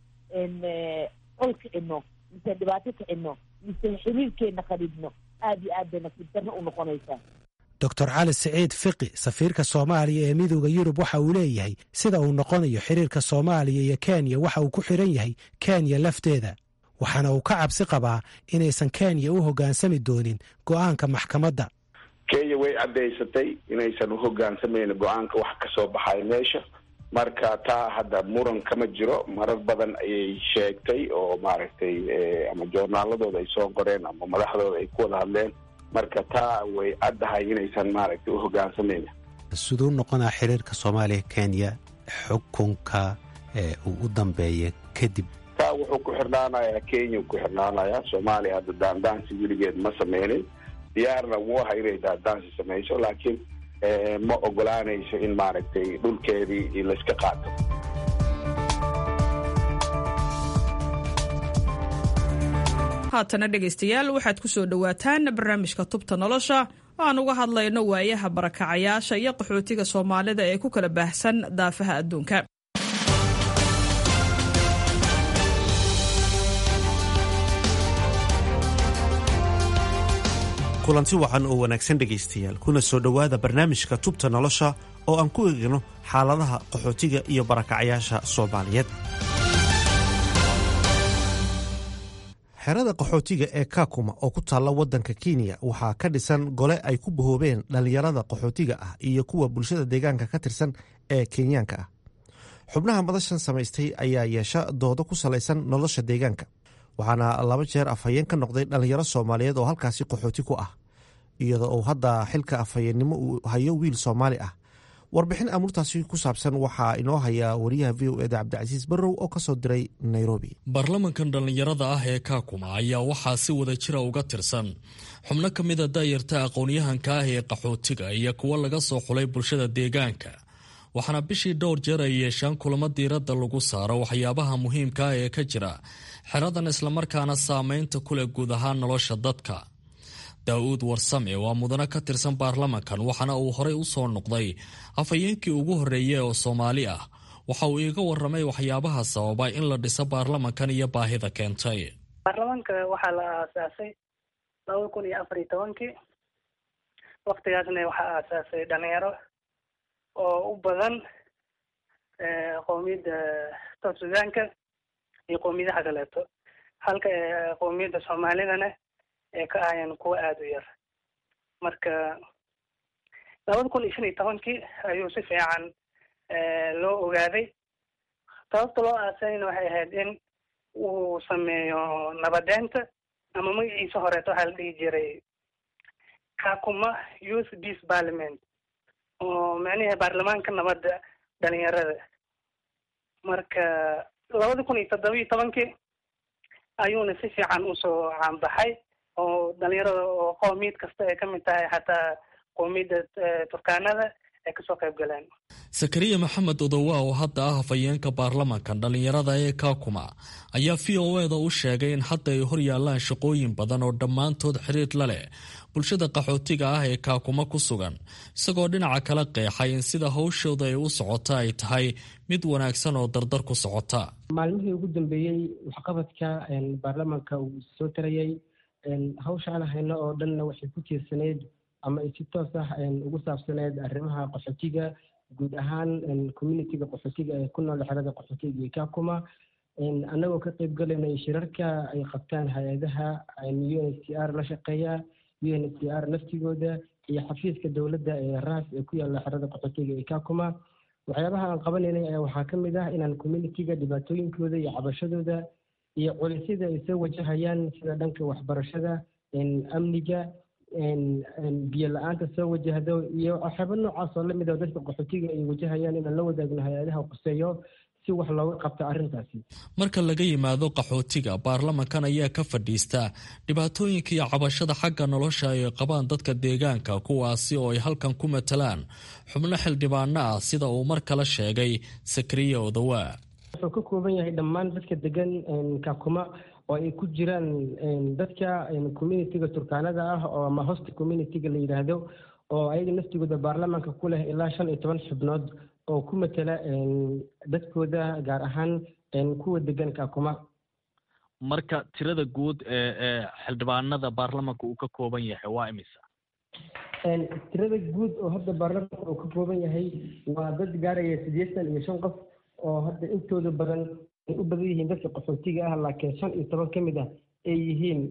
col kicino mise dhibaato kicino mise xiriirkeena qariibno aada iyo aad bay nasiib darro u noqonaysaa. doctor cali siciid fiqi safiirka soomaaliya ee midooda yurub waxa uu leeyahay sida uu noqonayo xiriirka soomaaliya iyo kenya waxa uu ku xiran yahay kenya lafteeda, waxaana uu ka cabsi qabaa inaysan kenya u hoggaansami doonin go'aanka maxkamadda. kenya way caddaysatay inaysan u hoggaansamaynin go-aanka wax ka soo baxay meesha. marka taa hadda muran kama jiro, marar badan ayay sheegtay oo maaragtay ama joornaaladooda ay soo qoreen ama madaxdooda ay ku wada hadleen. marka taa way caddahay inaysan maaragtay u hoggaansamaynin. siduu noqonaa xiriirka soomaaliya kenya xukunka uu u dambeeya kadib? taa taa wuxuu ku xirnaanayaa kenya ku xirnaanayaa soomaaliya hadda daandaansi weligeed ma sameynin diyaarna wuu aha inay daandaansi samayso laakiin ma ogolaanayso in maaragtay dhulkeedii layska qaato. haatana dhegaystayaal waxaad ku soo dhowaataan barnaamijka tubta nolosha oo aan uga hadlayno waayaha barakacayaasha iyo qaxootiga soomaalida ee ku kala baahsan daafaha adduunka. kulanti wacan oo wanaagsan dhegaystayaal kuna soo dhowaada barnaamijka tubta nolosha oo aan ku eegno xaaladaha qaxootiga iyo barakacayaasha soomaaliyeed. xerada qaxootiga ee Kakuma oo ku taalla waddanka Kenya waxaa ka dhisan gole ay ku bahoobeen dhalinyarada qaxootiga ah iyo kuwa bulshada deegaanka ka tirsan ee Kenyaanka ah. xubnaha madashan samaystay ayaa yeesha doodo ku salaysan nolosha deegaanka, waxaana laba jeer afhayeen ka noqday dhalinyaro Soomaaliyeed oo halkaasi qaxooti ku ah, iyadoo uu hadda xilka afhayeennimo uu hayo wiil Soomaali ah. warbixin amurtaasi ku saabsan waxaa inoo haya wariyaha v o eda cabdicasiis barrow oo ka soo diray Nairobi. baarlamankan dhallinyarada ah ee Kakuma ayaa waxaa si wada jira uga tirsan xubno ka mid a daayarta aqoon-yahanka ah ee qaxootiga iyo kuwa laga soo xulay bulshada deegaanka, waxaana bishii dhowr jeer ay yeeshaan kulamo diiradda lagu saaro waxyaabaha muhiimka ah ee ka jira xeradan islamarkaana saameynta ku leh guud ahaan nolosha dadka. daa'uud warsame waa mudane ka tirsan baarlamankan, waxaana uu horey u soo noqday afhayeenkii ugu horreeyey oo Soomaali ah. waxa uu iiga warramay waxyaabaha sababa in la dhiso baarlamankan iyo baahida keentay. baarlamanka waxaa la aasaasay laba kun iyo afar iyo tobankii. waktigaasna waxaa aasaasay dhalinyaro oo u badan qowmiyadda South Suudaanka iyo qowmiyadaha kaleeto, halka qowmiyadda Soomaalidana ee ka ahaayeen kuwa aada u yar. marka labada kun iyo shan iyo tobankii ayuu si fiican loo ogaaday. sababta loo aasayna waxay ahayd in uu sameeyo nabadeynta, ama magaciisa horeeto waxaa la dhihi jiray Kakuma Youth Peace Parliament, oo macnaheed baarlamaanka nabadda dhalinyarada. marka labada kun iyo toddoba iyo tobankii ayuuna si fiican usoo caanbaxay oo dhalinyarada oo qowmiyad kasta ay ka mid tahay, xataa qowmiyadda Turkaanada ay kasoo qayb galeen. Sakariya Maxamed Odowa oo hadda ah afhayeenka baarlamankan dhalinyarada ee Kakuma ayaa v o eda u sheegay in hadda ay hor yaalaan shaqooyin badan oo dhammaantood xiriir la leh bulshada qaxootiga ah ee Kakuma ku sugan, isagoo dhinaca kala qeexay in sida hawshooda ay u socota ay tahay mid wanaagsan oo dardar ku socota. maalmihii ugu dambeeyey waxqabadka baarlamanka uu soo tarayay hawsha aan hayno oo dhanna waxay ku tiirsaneyd ama ay si toos ah ugu saabsaneyd arrimaha qaxootiga, guud ahaan communitiga qaxootiga ee ku nool xerada qaxootiga ee Kakuma, annagoo ka qayb galaynay shirarka ay qabtaan hay-adaha U N H C R la shaqeeya, U N H C R naftigooda iyo xafiiska dowladda ee ras ee ku yaala xerada qaxootiga ee Kakuma. waxyaabaha aan qabanaynay ayaa waxaa ka mid ah inaan communitiga dhibaatooyinkooda iyo cabashadooda iyo culisyada ay soo wajahayaan sida dhanka waxbarashada, amniga, biyo la-aanta soo wajahdo iyo waxyaaba noocaas oo lamid ah dadka qaxootiga ay wajahayaan inaan la wadaagno hay-adaha quseeyo si wax looga qabto arrintaasi. marka laga yimaado qaxootiga, baarlamankan ayaa ka fadhiista dhibaatooyinka iyo cabashada xagga nolosha ay qabaan dadka deegaanka, kuwaasi oo ay halkan ku matalaan xubno xildhibaano ah, sida uu mar kale sheegay Sakariya Odowa. wuxuu ka kooban yahay dhammaan dadka degan Kakuma oo ay ku jiraan dadka communitiga Turkaanada ah oo ama host communitiga la yiraahdo, oo ayaga naftigooda baarlamanka ku leh ilaa shan iyo toban xubnood oo ku matala dadkooda, gaar ahaan kuwa degan Kakuma. marka tirada guud ee xildhibaanada baarlamanka uu ka kooban yahay waa imisa? tirada guud oo hadda baarlamanka uu ka kooban yahay waa dad gaaraya siddeetan iyo shan qof, oo hadda intooda badan ay u badan yihiin dadka qaxootiga ah, laakiin shan iyo toban ka mid ah ay yihiin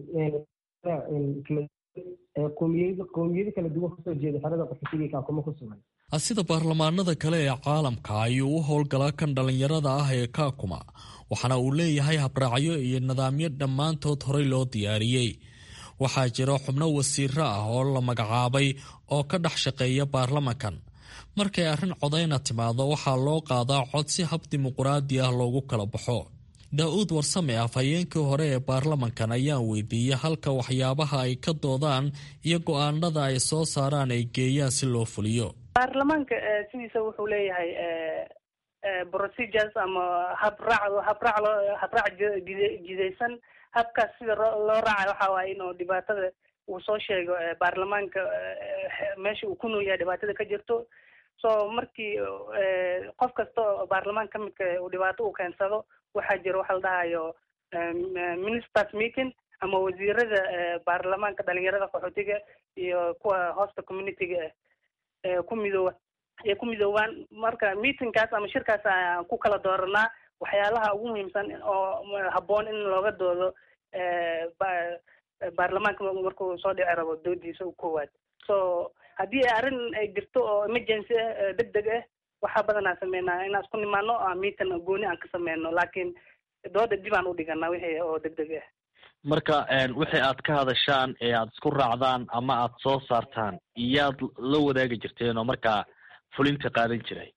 qowmiyado qowmiyado kala duwan kasoo jeeda xerada qaxootiga ee Kakuma ku sugan. sida baarlamaanada kale ee caalamka ayuu u howlgalaa kan dhalinyarada ah ee Kakuma, waxaana uu leeyahay habraacyo iyo nidaamyo dhammaantood horey loo diyaariyey. waxaa jira xubno wasiiro ah oo la magacaabay oo ka dhex shaqeeya baarlamankan. markay arrin codayna timaado waxaa loo qaadaa cod si hab dimuqraadi ah loogu kala baxo. daa-uud warsame afhayeenkii hore ee baarlamankan ayaan weydiiyey halka waxyaabaha ay ka doodaan iyo go-aanada ay soo saaraan ay geeyaan si loo fuliyo. baarlamaanka sidiisa wuxuu leeyahay procedures ama habraac habraac loo habraac jidaysan. habkaas sida loo raacayo waxa waaye inuu dhibaatada uu soo sheego baarlamaanka meesha uu ku nool yahay dhibaatada ka jirto. so markii qof kasta oo baarlamaanka ka midka uu dhibaato uu keensado waxaa jira waxa la dhahayo ministers meeting ama wasiirada baarlamaanka dhalinyarada qaxootiga iyo kuwa hosta communityga ee ku midooba ee ku midoobaan. marka meetingkaas ama shirkaas aan ku kala dooranaa waxyaalaha ugu muhiimsan oo habboon in looga doodo baarlamaanka markuu soo dhici rabo doodiisa u koowaad. so haddii arrin ay jirto oo emergency ah deg deg ah waxaa badanaa sameynaa inaan isku nimaano meeting gooni aan ka sameyno, laakiin dooda dib aan u dhiganaa wixii oo deg deg ah. marka wixii aad ka hadashaan ee aad isku raacdaan ama aad soo saartaan iyaad la wadaagi jirteen oo markaa fulinta qaadan jiray?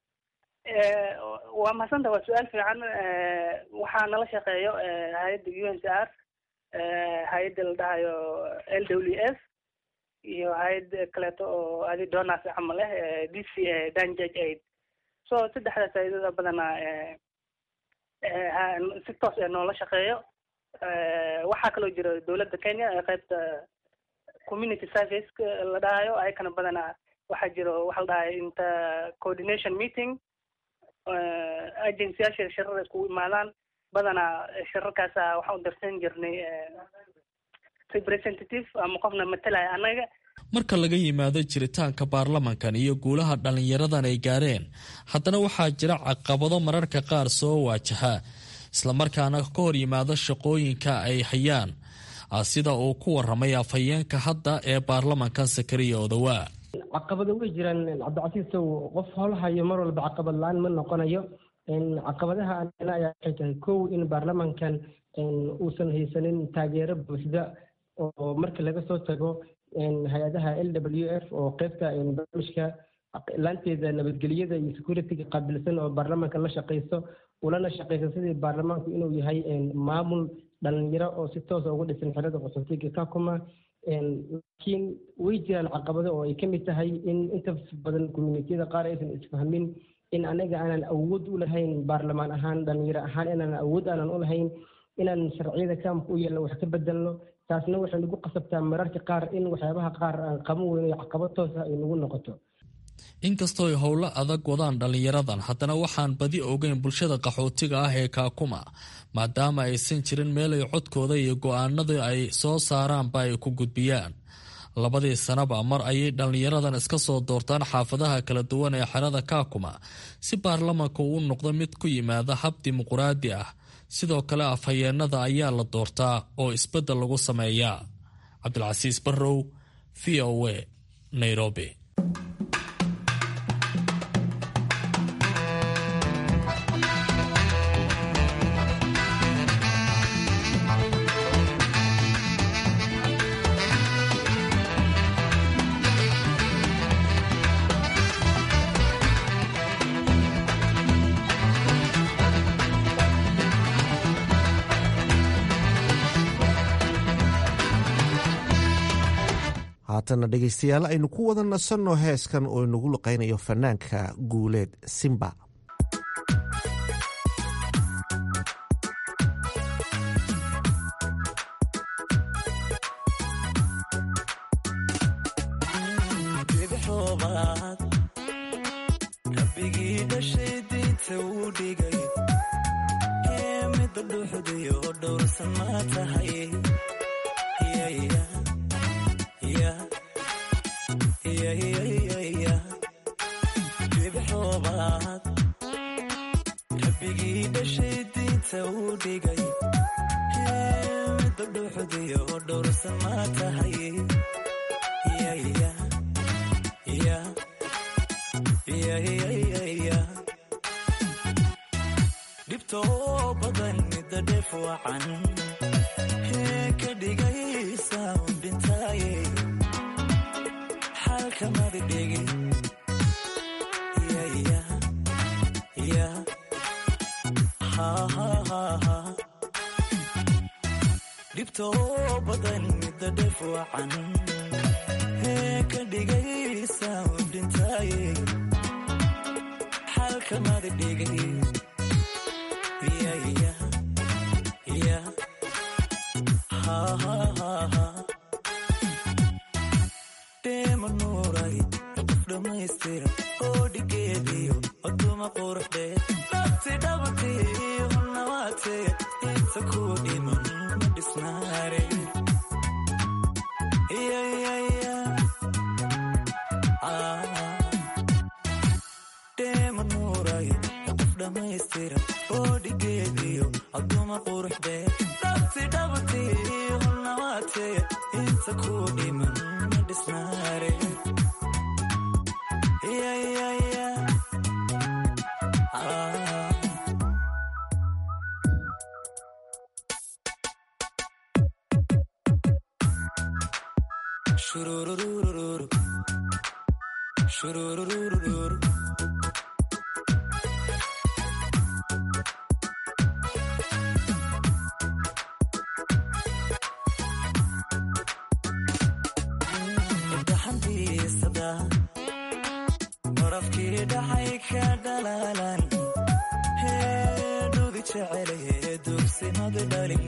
waa mahadsantaha, waa su-aal fiican. waxaa nala shaqeeyo hay-adda U N C R, hay-adda la dhahayo L W S iyo hay-adda kaleeto oo adi donors camal ah D C A Danjudge Aid. so saddexdaas hay-adada badanaa si toos ee noola shaqeeyo. waxaa kaloo jira dowladda Kenya ee qaybta community service la dhahayo, ayakana badanaa waxaa jiro waxa la dhahayo inta coordination meeting agencyyaasha shirarka iskugu imaadaan. badanaa shirarkaasa waxaan u darsan jirnay representative ama qofna matalaya annaga. marka laga yimaado jiritaanka baarlamankan iyo guulaha dhallinyaradan ay gaareen, haddana waxaa jira caqabado mararka qaar soo waajaha islamarkaana ka hor yimaado shaqooyinka ay hayaan, sida uu ku waramay afhayeenka hadda ee baarlamankan Sakariya Odawaa. caqabado way jiraan cabdicasiisow, qof howlhayo mar walba caqabad la-aan ma noqonayo. caqabadaha ana ayaa waxay tahay kow in baarlamankan uusan haysanin taageero buuxda oo marka laga soo tago hay-adaha L W F oo qaybta barnaamijka laanteeda nabadgelyada iyo securityga qaabilsan oo baarlamanka la shaqeyso ulana shaqeysa sidii baarlamaanku inuu yahay maamul dhalinyaro oo si toos ugu dhisan xerada qaxootiga Kakuma. laakiin way jiraan caqabado oo ay ka mid tahay in inta badan communitiyada qaar aysan isfahmin in anaga aanan awood u lahayn baarlamaan ahaan dhalinyaro ahaan inaan awood aanan u lahayn inaan sharciyada kaamka u yeelno wax ka bedelno. taasna waxay nagu qasabtaa mararka qaar in waxyaabaha qaar aan qaban weyno caqabad toosa ay nagu noqoto. inkastoo ay howlo adag wadaan dhallinyaradan, haddana waxaan badi ogeyn bulshada qaxootiga ah ee Kakuma, maadaama aysan jirin meel ay codkooda iyo go-aanada ay soo saaraanba ay ku gudbiyaan. labadii sanaba mar ayay dhallinyaradan iska soo doortaan xaafadaha kala duwan ee xerada Kakuma si baarlamanka uu noqdo mid ku yimaada hab dimuqraadi ah. sidoo kale afhayeenada ayaa la doortaa oo isbeddel lagu sameeyaa. Cabdilcasiis Barrow, V O A, Nairobi. haatana dhegaystayaal aynu ku wada nasanno heeskan oo inagu luqaynayo fanaanka Guuleed Simba. Ha ha ha ha dhibtoo badan midda dhef wacan ee ka dhigaysa u dhintaaye xalkamada dhigay deema nuuray qof dhammaystira oo dhigeediyo oduma quruxdee nafti dhabatii hunnawaatee inta ku dhiman ma dhisnaare deema nuuray qof dhammaystira oo dhigeediyo oduma quruxdee nafti dhabatii hunnawaatee inta ku dhiman ma dhisnaare shurururururu shurururururu dhaxantiisada barafkii dhacay ka dhalaalan heedhudi jecelaye dugsimada dhalin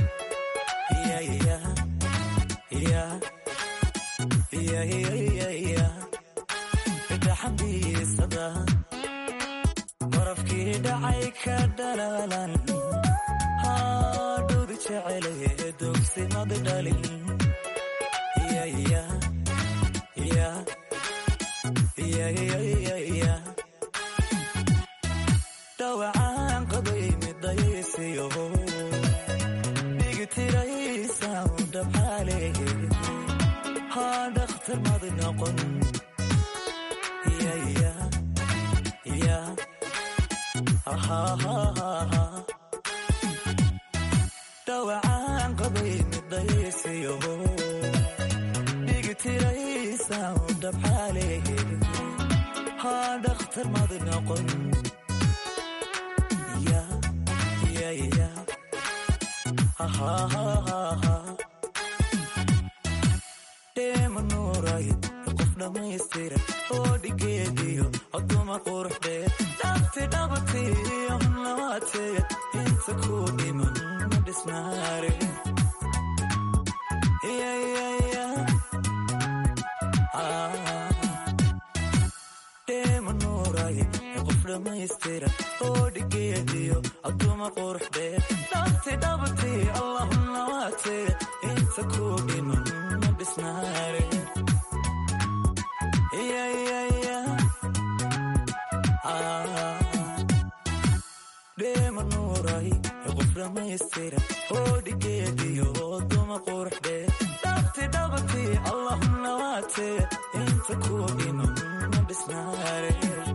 dhaxantiisada barafkii dhacay ka dhalaalan haadhudi jecelaye dugsimada dhalin dhawacaan qabay midaysiyo dhigitiraysa u dhabxaale haa dhakhtar mad noqon dhawacaan qabay midaysiyo dhigitiraysa u dhabxaale haa dhakhtar mad noqon deema nuuray qof dhammaystira oo dhigeediyo oduma quruxdee nafti dhabatii hunnawaatee inta ku dhiman ma dhisnaare deema nuuray qof dhammaystira oo dhigeediyo oduma quruxdee nafti dhabatii allahunnawaatee inta ku dhiman ma dhisnaare deema nuuray qof dhammaystira oo dhigeediyo oduma quruxdee nafti dhabatii allahunnawaatee inta ku dhiman ma dhisnaare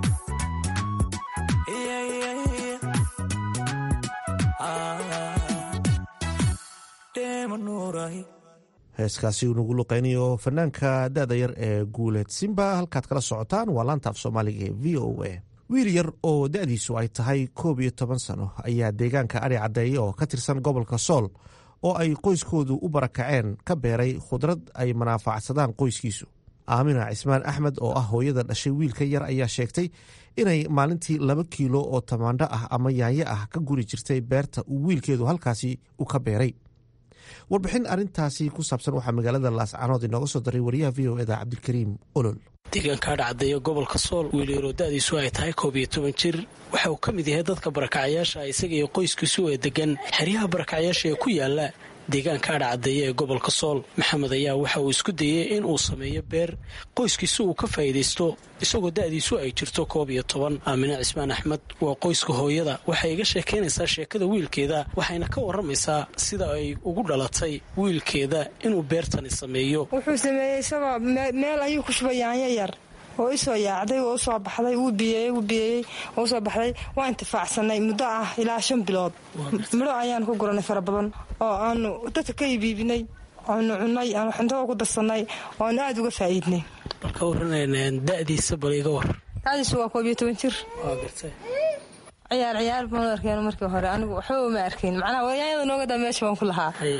heeskaasi uu nagu luqaynayo fanaanka da-da yar ee guuleed simba halkaad kala socotaan waa laanta af soomaaliga ee v o a wiil yar oo da-diisu ay tahay koob iyo toban sano ayaa deegaanka ari caddeeye oo ka tirsan gobolka sool oo ay qoyskoodu u barakaceen ka beeray khudrad ay manaafacsadaan qoyskiisu aamina cismaan axmed oo ah hooyada dhashay wiilka yar ayaa sheegtay inay maalintii laba kiilo oo tamaandho ah ama yaanyo ah ka guri jirtay beerta uu wiilkeedu halkaasi u ka beeray warbixin arrintaasi ku saabsan waxaa magaalada laascanood inooga soo daray wariyaha v o eda cabdilkariim olol deegaanka adhacaddeeya gobolka sool wiilyaroo da-diisu ay tahay koob iyo toban jir waxa uu ka mid yahay dadka barakacyaasha isaga iyo qoyskiisu ee degan xeryaha barakacyaasha ee ku yaala deegaanka adhacaddeeye ee gobolka sool maxamed ayaa waxa uu isku dayey in uu sameeyo beer qoyskiisu uu ka faa'iidaysto isagoo da-diisu ay jirto koob iyo toban aamina cismaan axmed waa qoyska hooyada waxay iga sheekaynaysaa sheekada wiilkeeda waxayna ka warramaysaa sida ay ugu dhalatay wiilkeeda inuu beertani sameeyo wuxuu sameeyey isagoo meel ayuu ku shubay yaanyo yar oo isoo yaacday oo usoo baxday wuu biyeeyey wuu biyeeyey oo usoo baxday waa intifaacsanay muddo ah ilaa shan bilood midho ayaan ku guranay fara badan oo aanu dadka ka iibiibinay aanu cunay aanu xintoo ku darsanay oo aanu aada uga faa'iidnay bal ka warranayna da'diisa bal iga war da'diisu waa koob iyo toban jir waa gartay ciyaar ciyaar baan arkeen markii hore anigu waxba ma arkayn macnaha wayaayada nooga daa meesha waan ku lahaa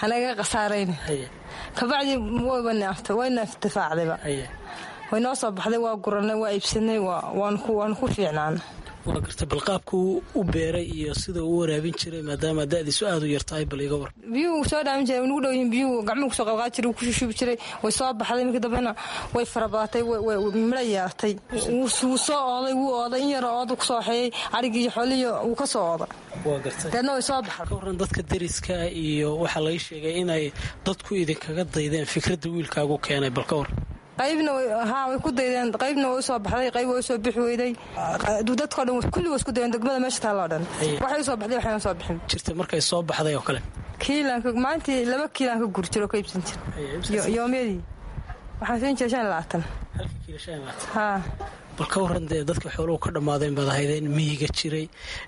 hanaga khasaarayna kabacdi wayba neeftay wayna iftifaacdayba way noo soo baxday waa guranay waa iibsanay waan ku fiicnaana waa garta balqaabku u beeray iyo sida uu waraabin jiray maadaama da'diisu aad u yartahay bal iga war biyuhu soo dhaamin jiray ugu dhowyiin biyuhu gacmuhu kusoo qalqaa jiray wuu ku shushubi jiray way soo baxday markii dambena way farabaatay midho yeertay wuu soo ooday wuu ooday in yar ooda kusoo xeeyey arigii iyo xooliyo wuu ka soo ooday waa gartay deedna way soo baxday ka waran dadka deriska iyo waxaa laga sheegay inay dadku idinkaga daydeen fikradda wiilkaagu keenay bal ka war qaybna haa way ku daydeen qaybna way soo baxday qayb way soo bixi weyday dadkoo dhan kulli way isku dayeen degmada meesha taalloo dhan waxay soo baxday waxayna soo bixin jirta markay soo baxday oo kale kiilanka maalintii laba kiilaan ka guri jiro ka iibsan jira yoomyadii waxaan siin jiray shan labaatan halka kiilo shan labaatan haa bal ka waran dee dadka xooluhu ka dhammaadeen baad ahaydeen miyiga jiray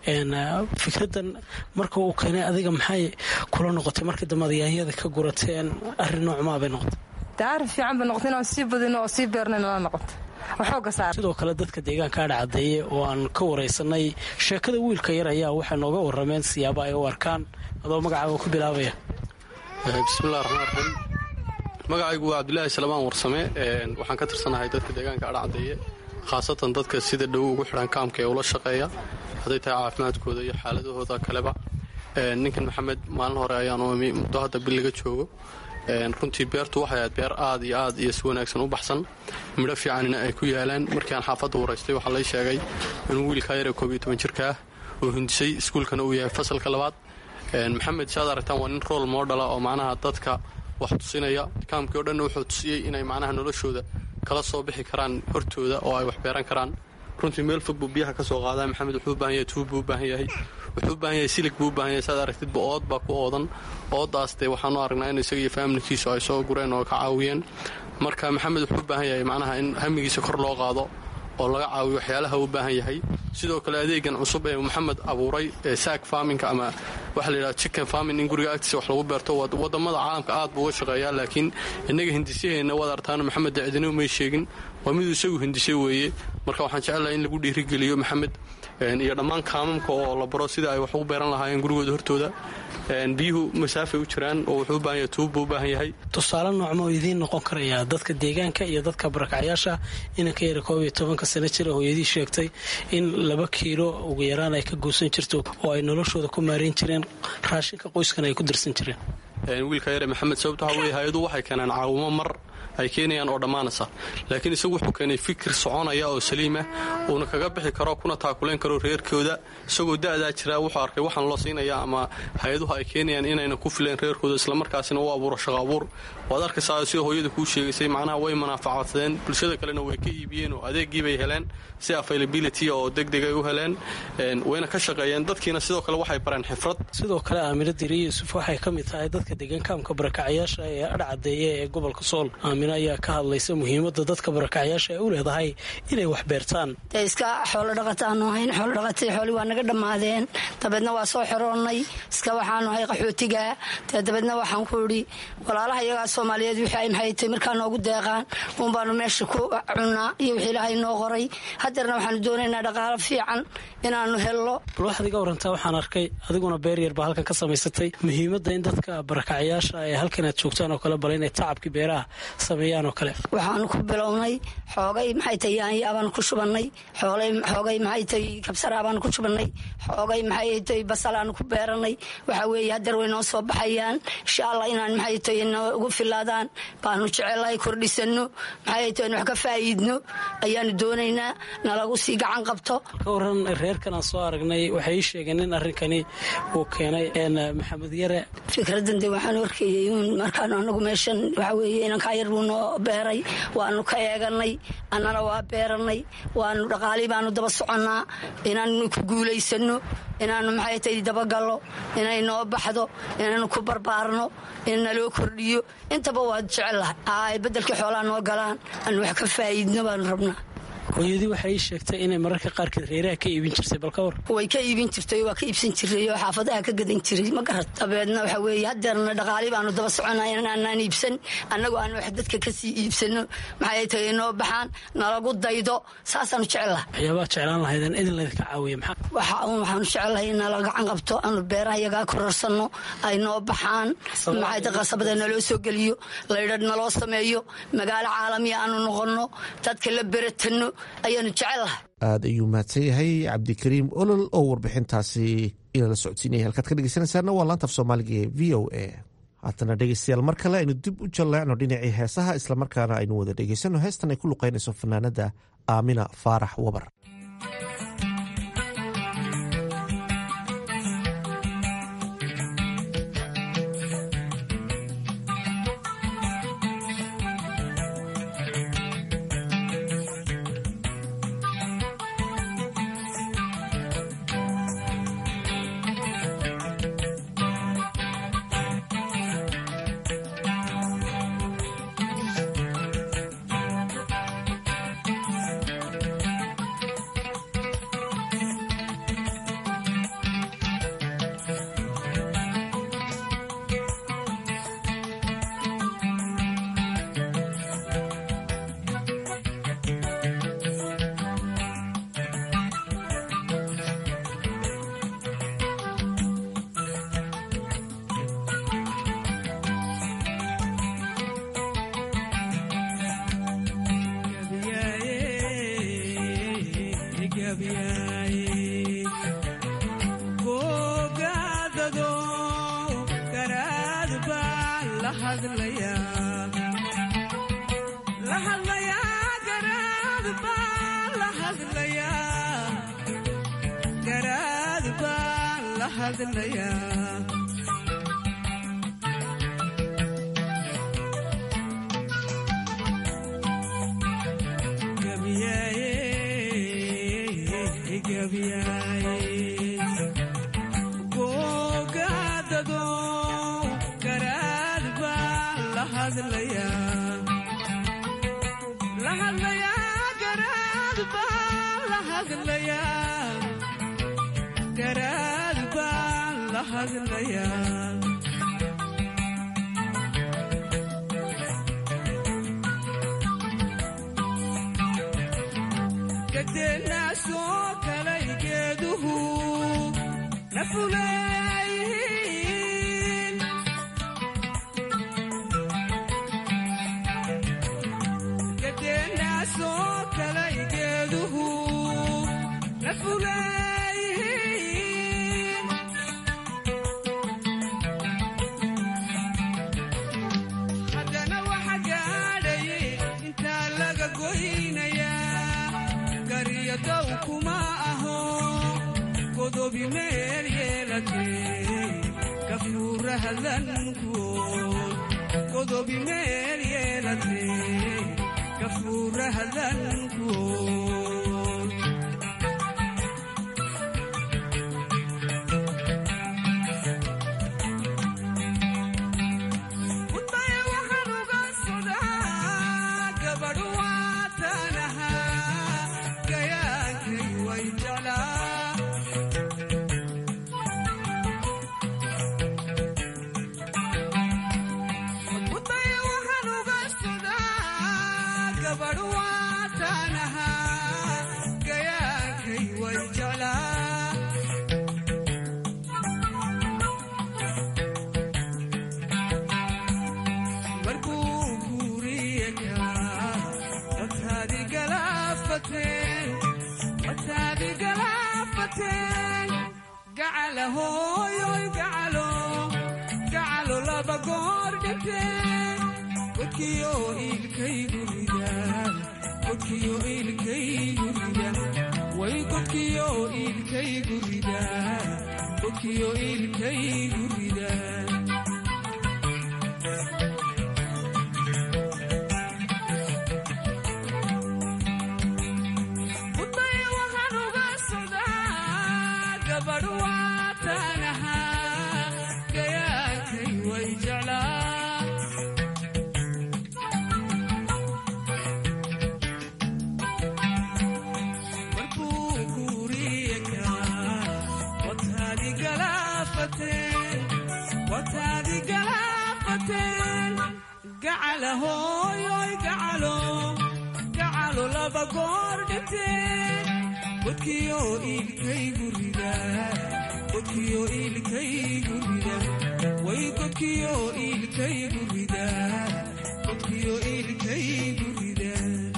fikraddan marka uu keenay adiga maxay kula noqotay markii dambe yaanyada ka gurateen arrin noocmaa bay noqotay daarin fiican ba noqotay inaan sii badino oo sii beernayna la noqoto waxooga saar sidoo kale dadka deegaanka adhacadeeye oo aan ka waraysanay sheekada wiilka yar ayaa waxay nooga warrameen siyaabo ay u arkaan adoo magacaaga ku bilaabaya bismillahi raxmaan raxiim magacaygu waa cabdilaahi salamaan warsame waxaan ka tirsanahay dadka deegaanka adhacadeeye khaasatan dadka sida dhow ugu xidhan kaamka ee ula shaqeeya hadday tahay caafimaadkooda iyo xaaladahooda kaleba ninkan maxamed maalin hore ayaanu imi muddo hadda bil laga joogo runtii beertu waxay ahayd beer aad iyo aad iyo si wanaagsan u baxsan midho fiicanina ay ku yaalaan markii aan xaafadda waraystay waxaa lay sheegay inuu wiilkaa yare koob iyo toban jirka ah oo hindisay iskuulkana uu yahay fasalka labaad maxamed saad aragtaan waa nin rool moodhala oo macnaha dadka wax tusinaya kaamkii o dhanna wuxuu tusiyey inay macnaha noloshooda kala soo bixi karaan hortooda oo ay wax beeran karaan runtii meel fog buu biyaha ka soo qaadaa maxamed wuxuu u baahan yahay tuub buu u baahan yahay wuxuu u baahan yahay silig buu u baahan yahay saad aragtidba ood baa ku oodan oodaas dee waxaanu aragnaa in isaga iyo faamilkiisu ay soo gureen oo ka caawiyeen marka maxamed wuxuu u baahan yahay macnaha in hamigiisa kor loo qaado oo laga caawiyo waxyaalaha u baahan yahay sidoo kale adeegan cusub ee maxamed abuuray ee saak farminka ama waxa la yidhaha chicken farming in guriga agtiisa wax lagu beerto wadamada caalamka aad buu uga shaqeeyaa laakiin innaga hindisyaheena waad artaana maxamed dacidino may sheegin waa miduu isagu hindisay weeye marka waxaan jecelahay in lagu dhiirigeliyo maxamed iyo dhammaan kaamamka oo la baro sida ay wax ugu beeran lahaayeen gurigooda hortooda biyuhu masaafay u jiraan oo wuxuu u baahan yahay tuub buu u baahan yahay tusaale noocma oo idiin noqon karaya dadka deegaanka iyo dadka barakacyaasha inanka yara koob iyo tobanka sano jira hooyadii sheegtay in laba kiilo ugu yaraan ay ka goosan jirto oo ay noloshooda ku maarayn jireen raashinka qoyskana ay ku dirsan jireen wiilka yare maxamed sababta waxaa weye hay-adu waxay keenaan caawimo mar ay keenayaan oo dhammaanaysa laakiin isagu wuxuu keenay fikir soconaya oo saliim ah uuna kaga bixi karo kuna taakulayn karo reerkooda isagoo da'daa jiraa wuxuu arkay waxaan loo siinaya ama hay-aduhu ay keenayaan inayna ku fileen reerkooda islamarkaasina u abuuro shaqo abuur waad arkaysaa sida hooyada kuu sheegaysay macnaha way manaafacaadsadeen bulshada kalena way ka iibiyeen oo adeegii bay heleen si availability oo degdeg ay u heleen wayna ka shaqeeyeen dadkiina sidoo kale waxay bareen xifrad sidoo kale aamina diri yuusuf waxay ka mid tahay dadka deegaankaamka barakacyaasha ee adhacadeeye ee gobolka sool ayaa ka hadlaysa muhiimada dadka barakacyaasha ay u leedahay inay wax beertaan iska xoolo dhaqataanu hayn xoolo dhaqatay xooli waa naga dhammaadeen dabeedna waa soo xoroonnay iska waxaanu hay qaxootiga dee dabeedna waxaan ku idhi walaalaha iyagaa soomaaliyeed wixii ay mahaytay markaa noogu deeqaan uun baanu meesha ku cunnaa iyo wixii ilaahay noo qoray hadeerna waxaanu doonaynaa dhaqaalo fiican inaanu hello bal waxaad iga warantaa waxaan arkay adiguna beer yar baa halkan ka samaysatay muhiimadda in dadka barakacyaasha ee halkan aad joogtaan oo kale bal inay tacabkii beeraha waxaanu ku bilownay xoogay maxay tay yaanya baan ku shubannay xoogay maxay tay kabsara baan ku shubannay xoogay maxay tay basalaanu ku beeranay waxa weeye hadeer way noo soo baxayaan insha allah inaan maxay tay ugu filaadaan baanu jecelahay kordhisanno maxay tay wax ka faa'iidno ayaanu doonaynaa nalagu sii gacan qabto ka waran reerkan aan soo aragnay waxay ii sheegeen in arrinkani uu keenay maxamed yare fikradan de waxaan horkeeyey markaan anagu meeshan waxa weeye inankaa yar buu noo beeray waanu ka eeganay annana waa beeranay waanu dhaqaalii baanu daba soconnaa inaanu ku guulaysano inaanu maxay tay dabagallo inay noo baxdo inaanu ku barbaarno in naloo kordhiyo intaba waad jecellahay ay beddelkii xoolaa noo galaan aan wax ka faa'iidno baanu rabnaa hooyadii waxay ii sheegtay inay mararka qaarkeed reeraha ka iibin jirtay bal ka war way ka iibin jirtay waa ka iibsan jiray oo xaafadaha ka gadan jiray ma garad dabeedna waxa weeye haddeerna dhaqaali baanu daba soconaya inaan iibsan annagu aan wax dadka ka sii iibsano maxay tahay inoo baxaan nalagu daydo saasaanu jecelahay waxyaabaha jeclaan lahaydeen idin laydinka caawiya maxaa waxa uun waxaanu jecelahay in nala gacan qabto aanu beeraha yagaa kororsanno ay noo baxaan maxay tahay qasabada naloo soo geliyo laydhadh naloo sameeyo magaalo caalamiya aanu noqonno dadka la beratano ayaanu jecelahay aad ayuu mahadsan yahay cabdikariim olol oo warbixintaasi inala socodsiinaya halkaad ka dhegeysanaysaana waa laanta af soomaaliga ee v o a haatana dhegeystayaal mar kale aynu dib u jalleecno dhinacii heesaha islamarkaana aynu wada dhegeysanno heestan ay ku luqaynayso fanaanada aamina faarax wabar gabateen gacala hooyoy gacalo gacalo laba goor dhinteen godkiyo iilkaygu rida godkiyo iilkaygu rida way godkiyo iilkaygu rida godkiyo iilkaygu rida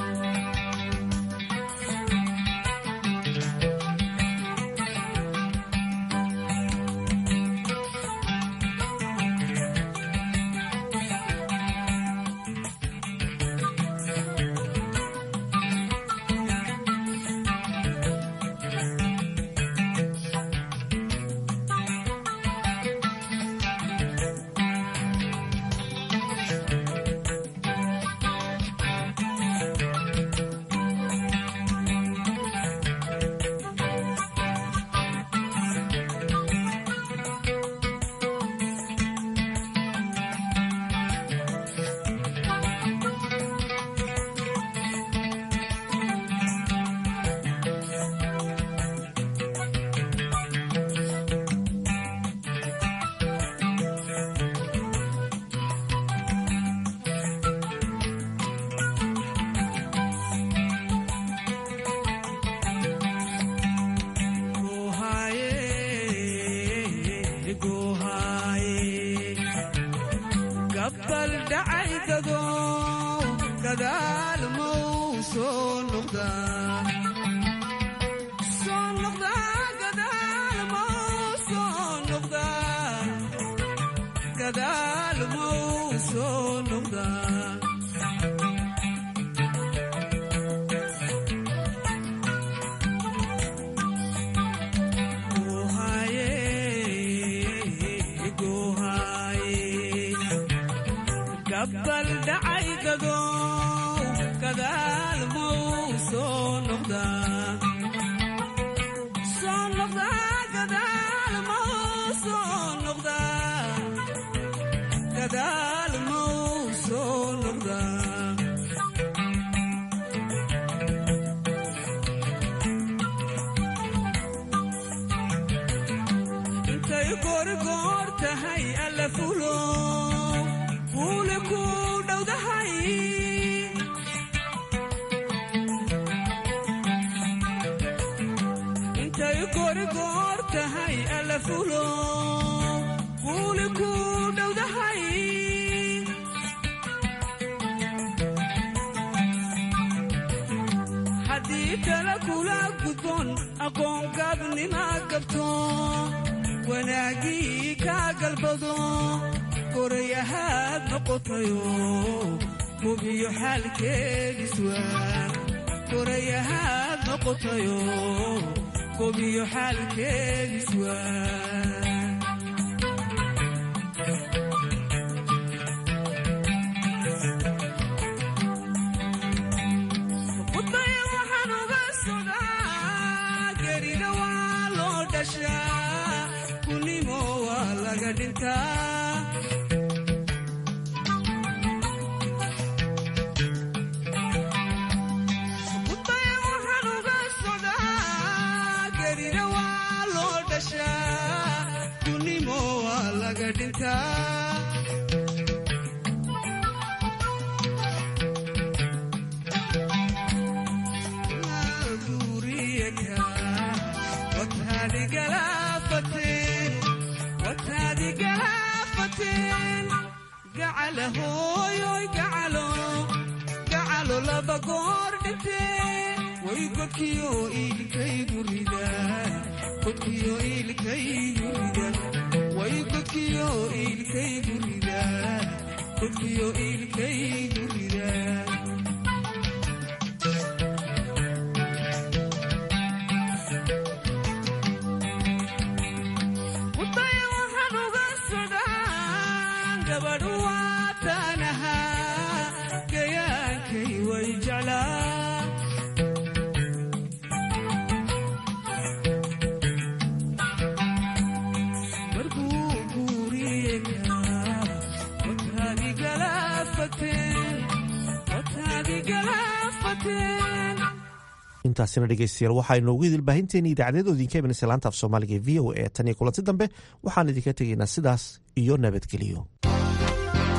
intaasina dhegeystayaal waxaa inoogu idil baahinteeni idaacadeed oo idinka imanaysa laanta af soomaaliga ee v o a tan iyo kulanti dambe waxaan idinka tegaynaa sidaas iyo nabadgeliyo.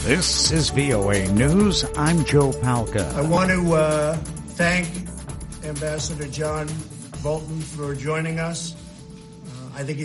This is V O A News. I'm Joe Palca. I want to uh, thank Ambassador John Bolton for joining us. Uh, I think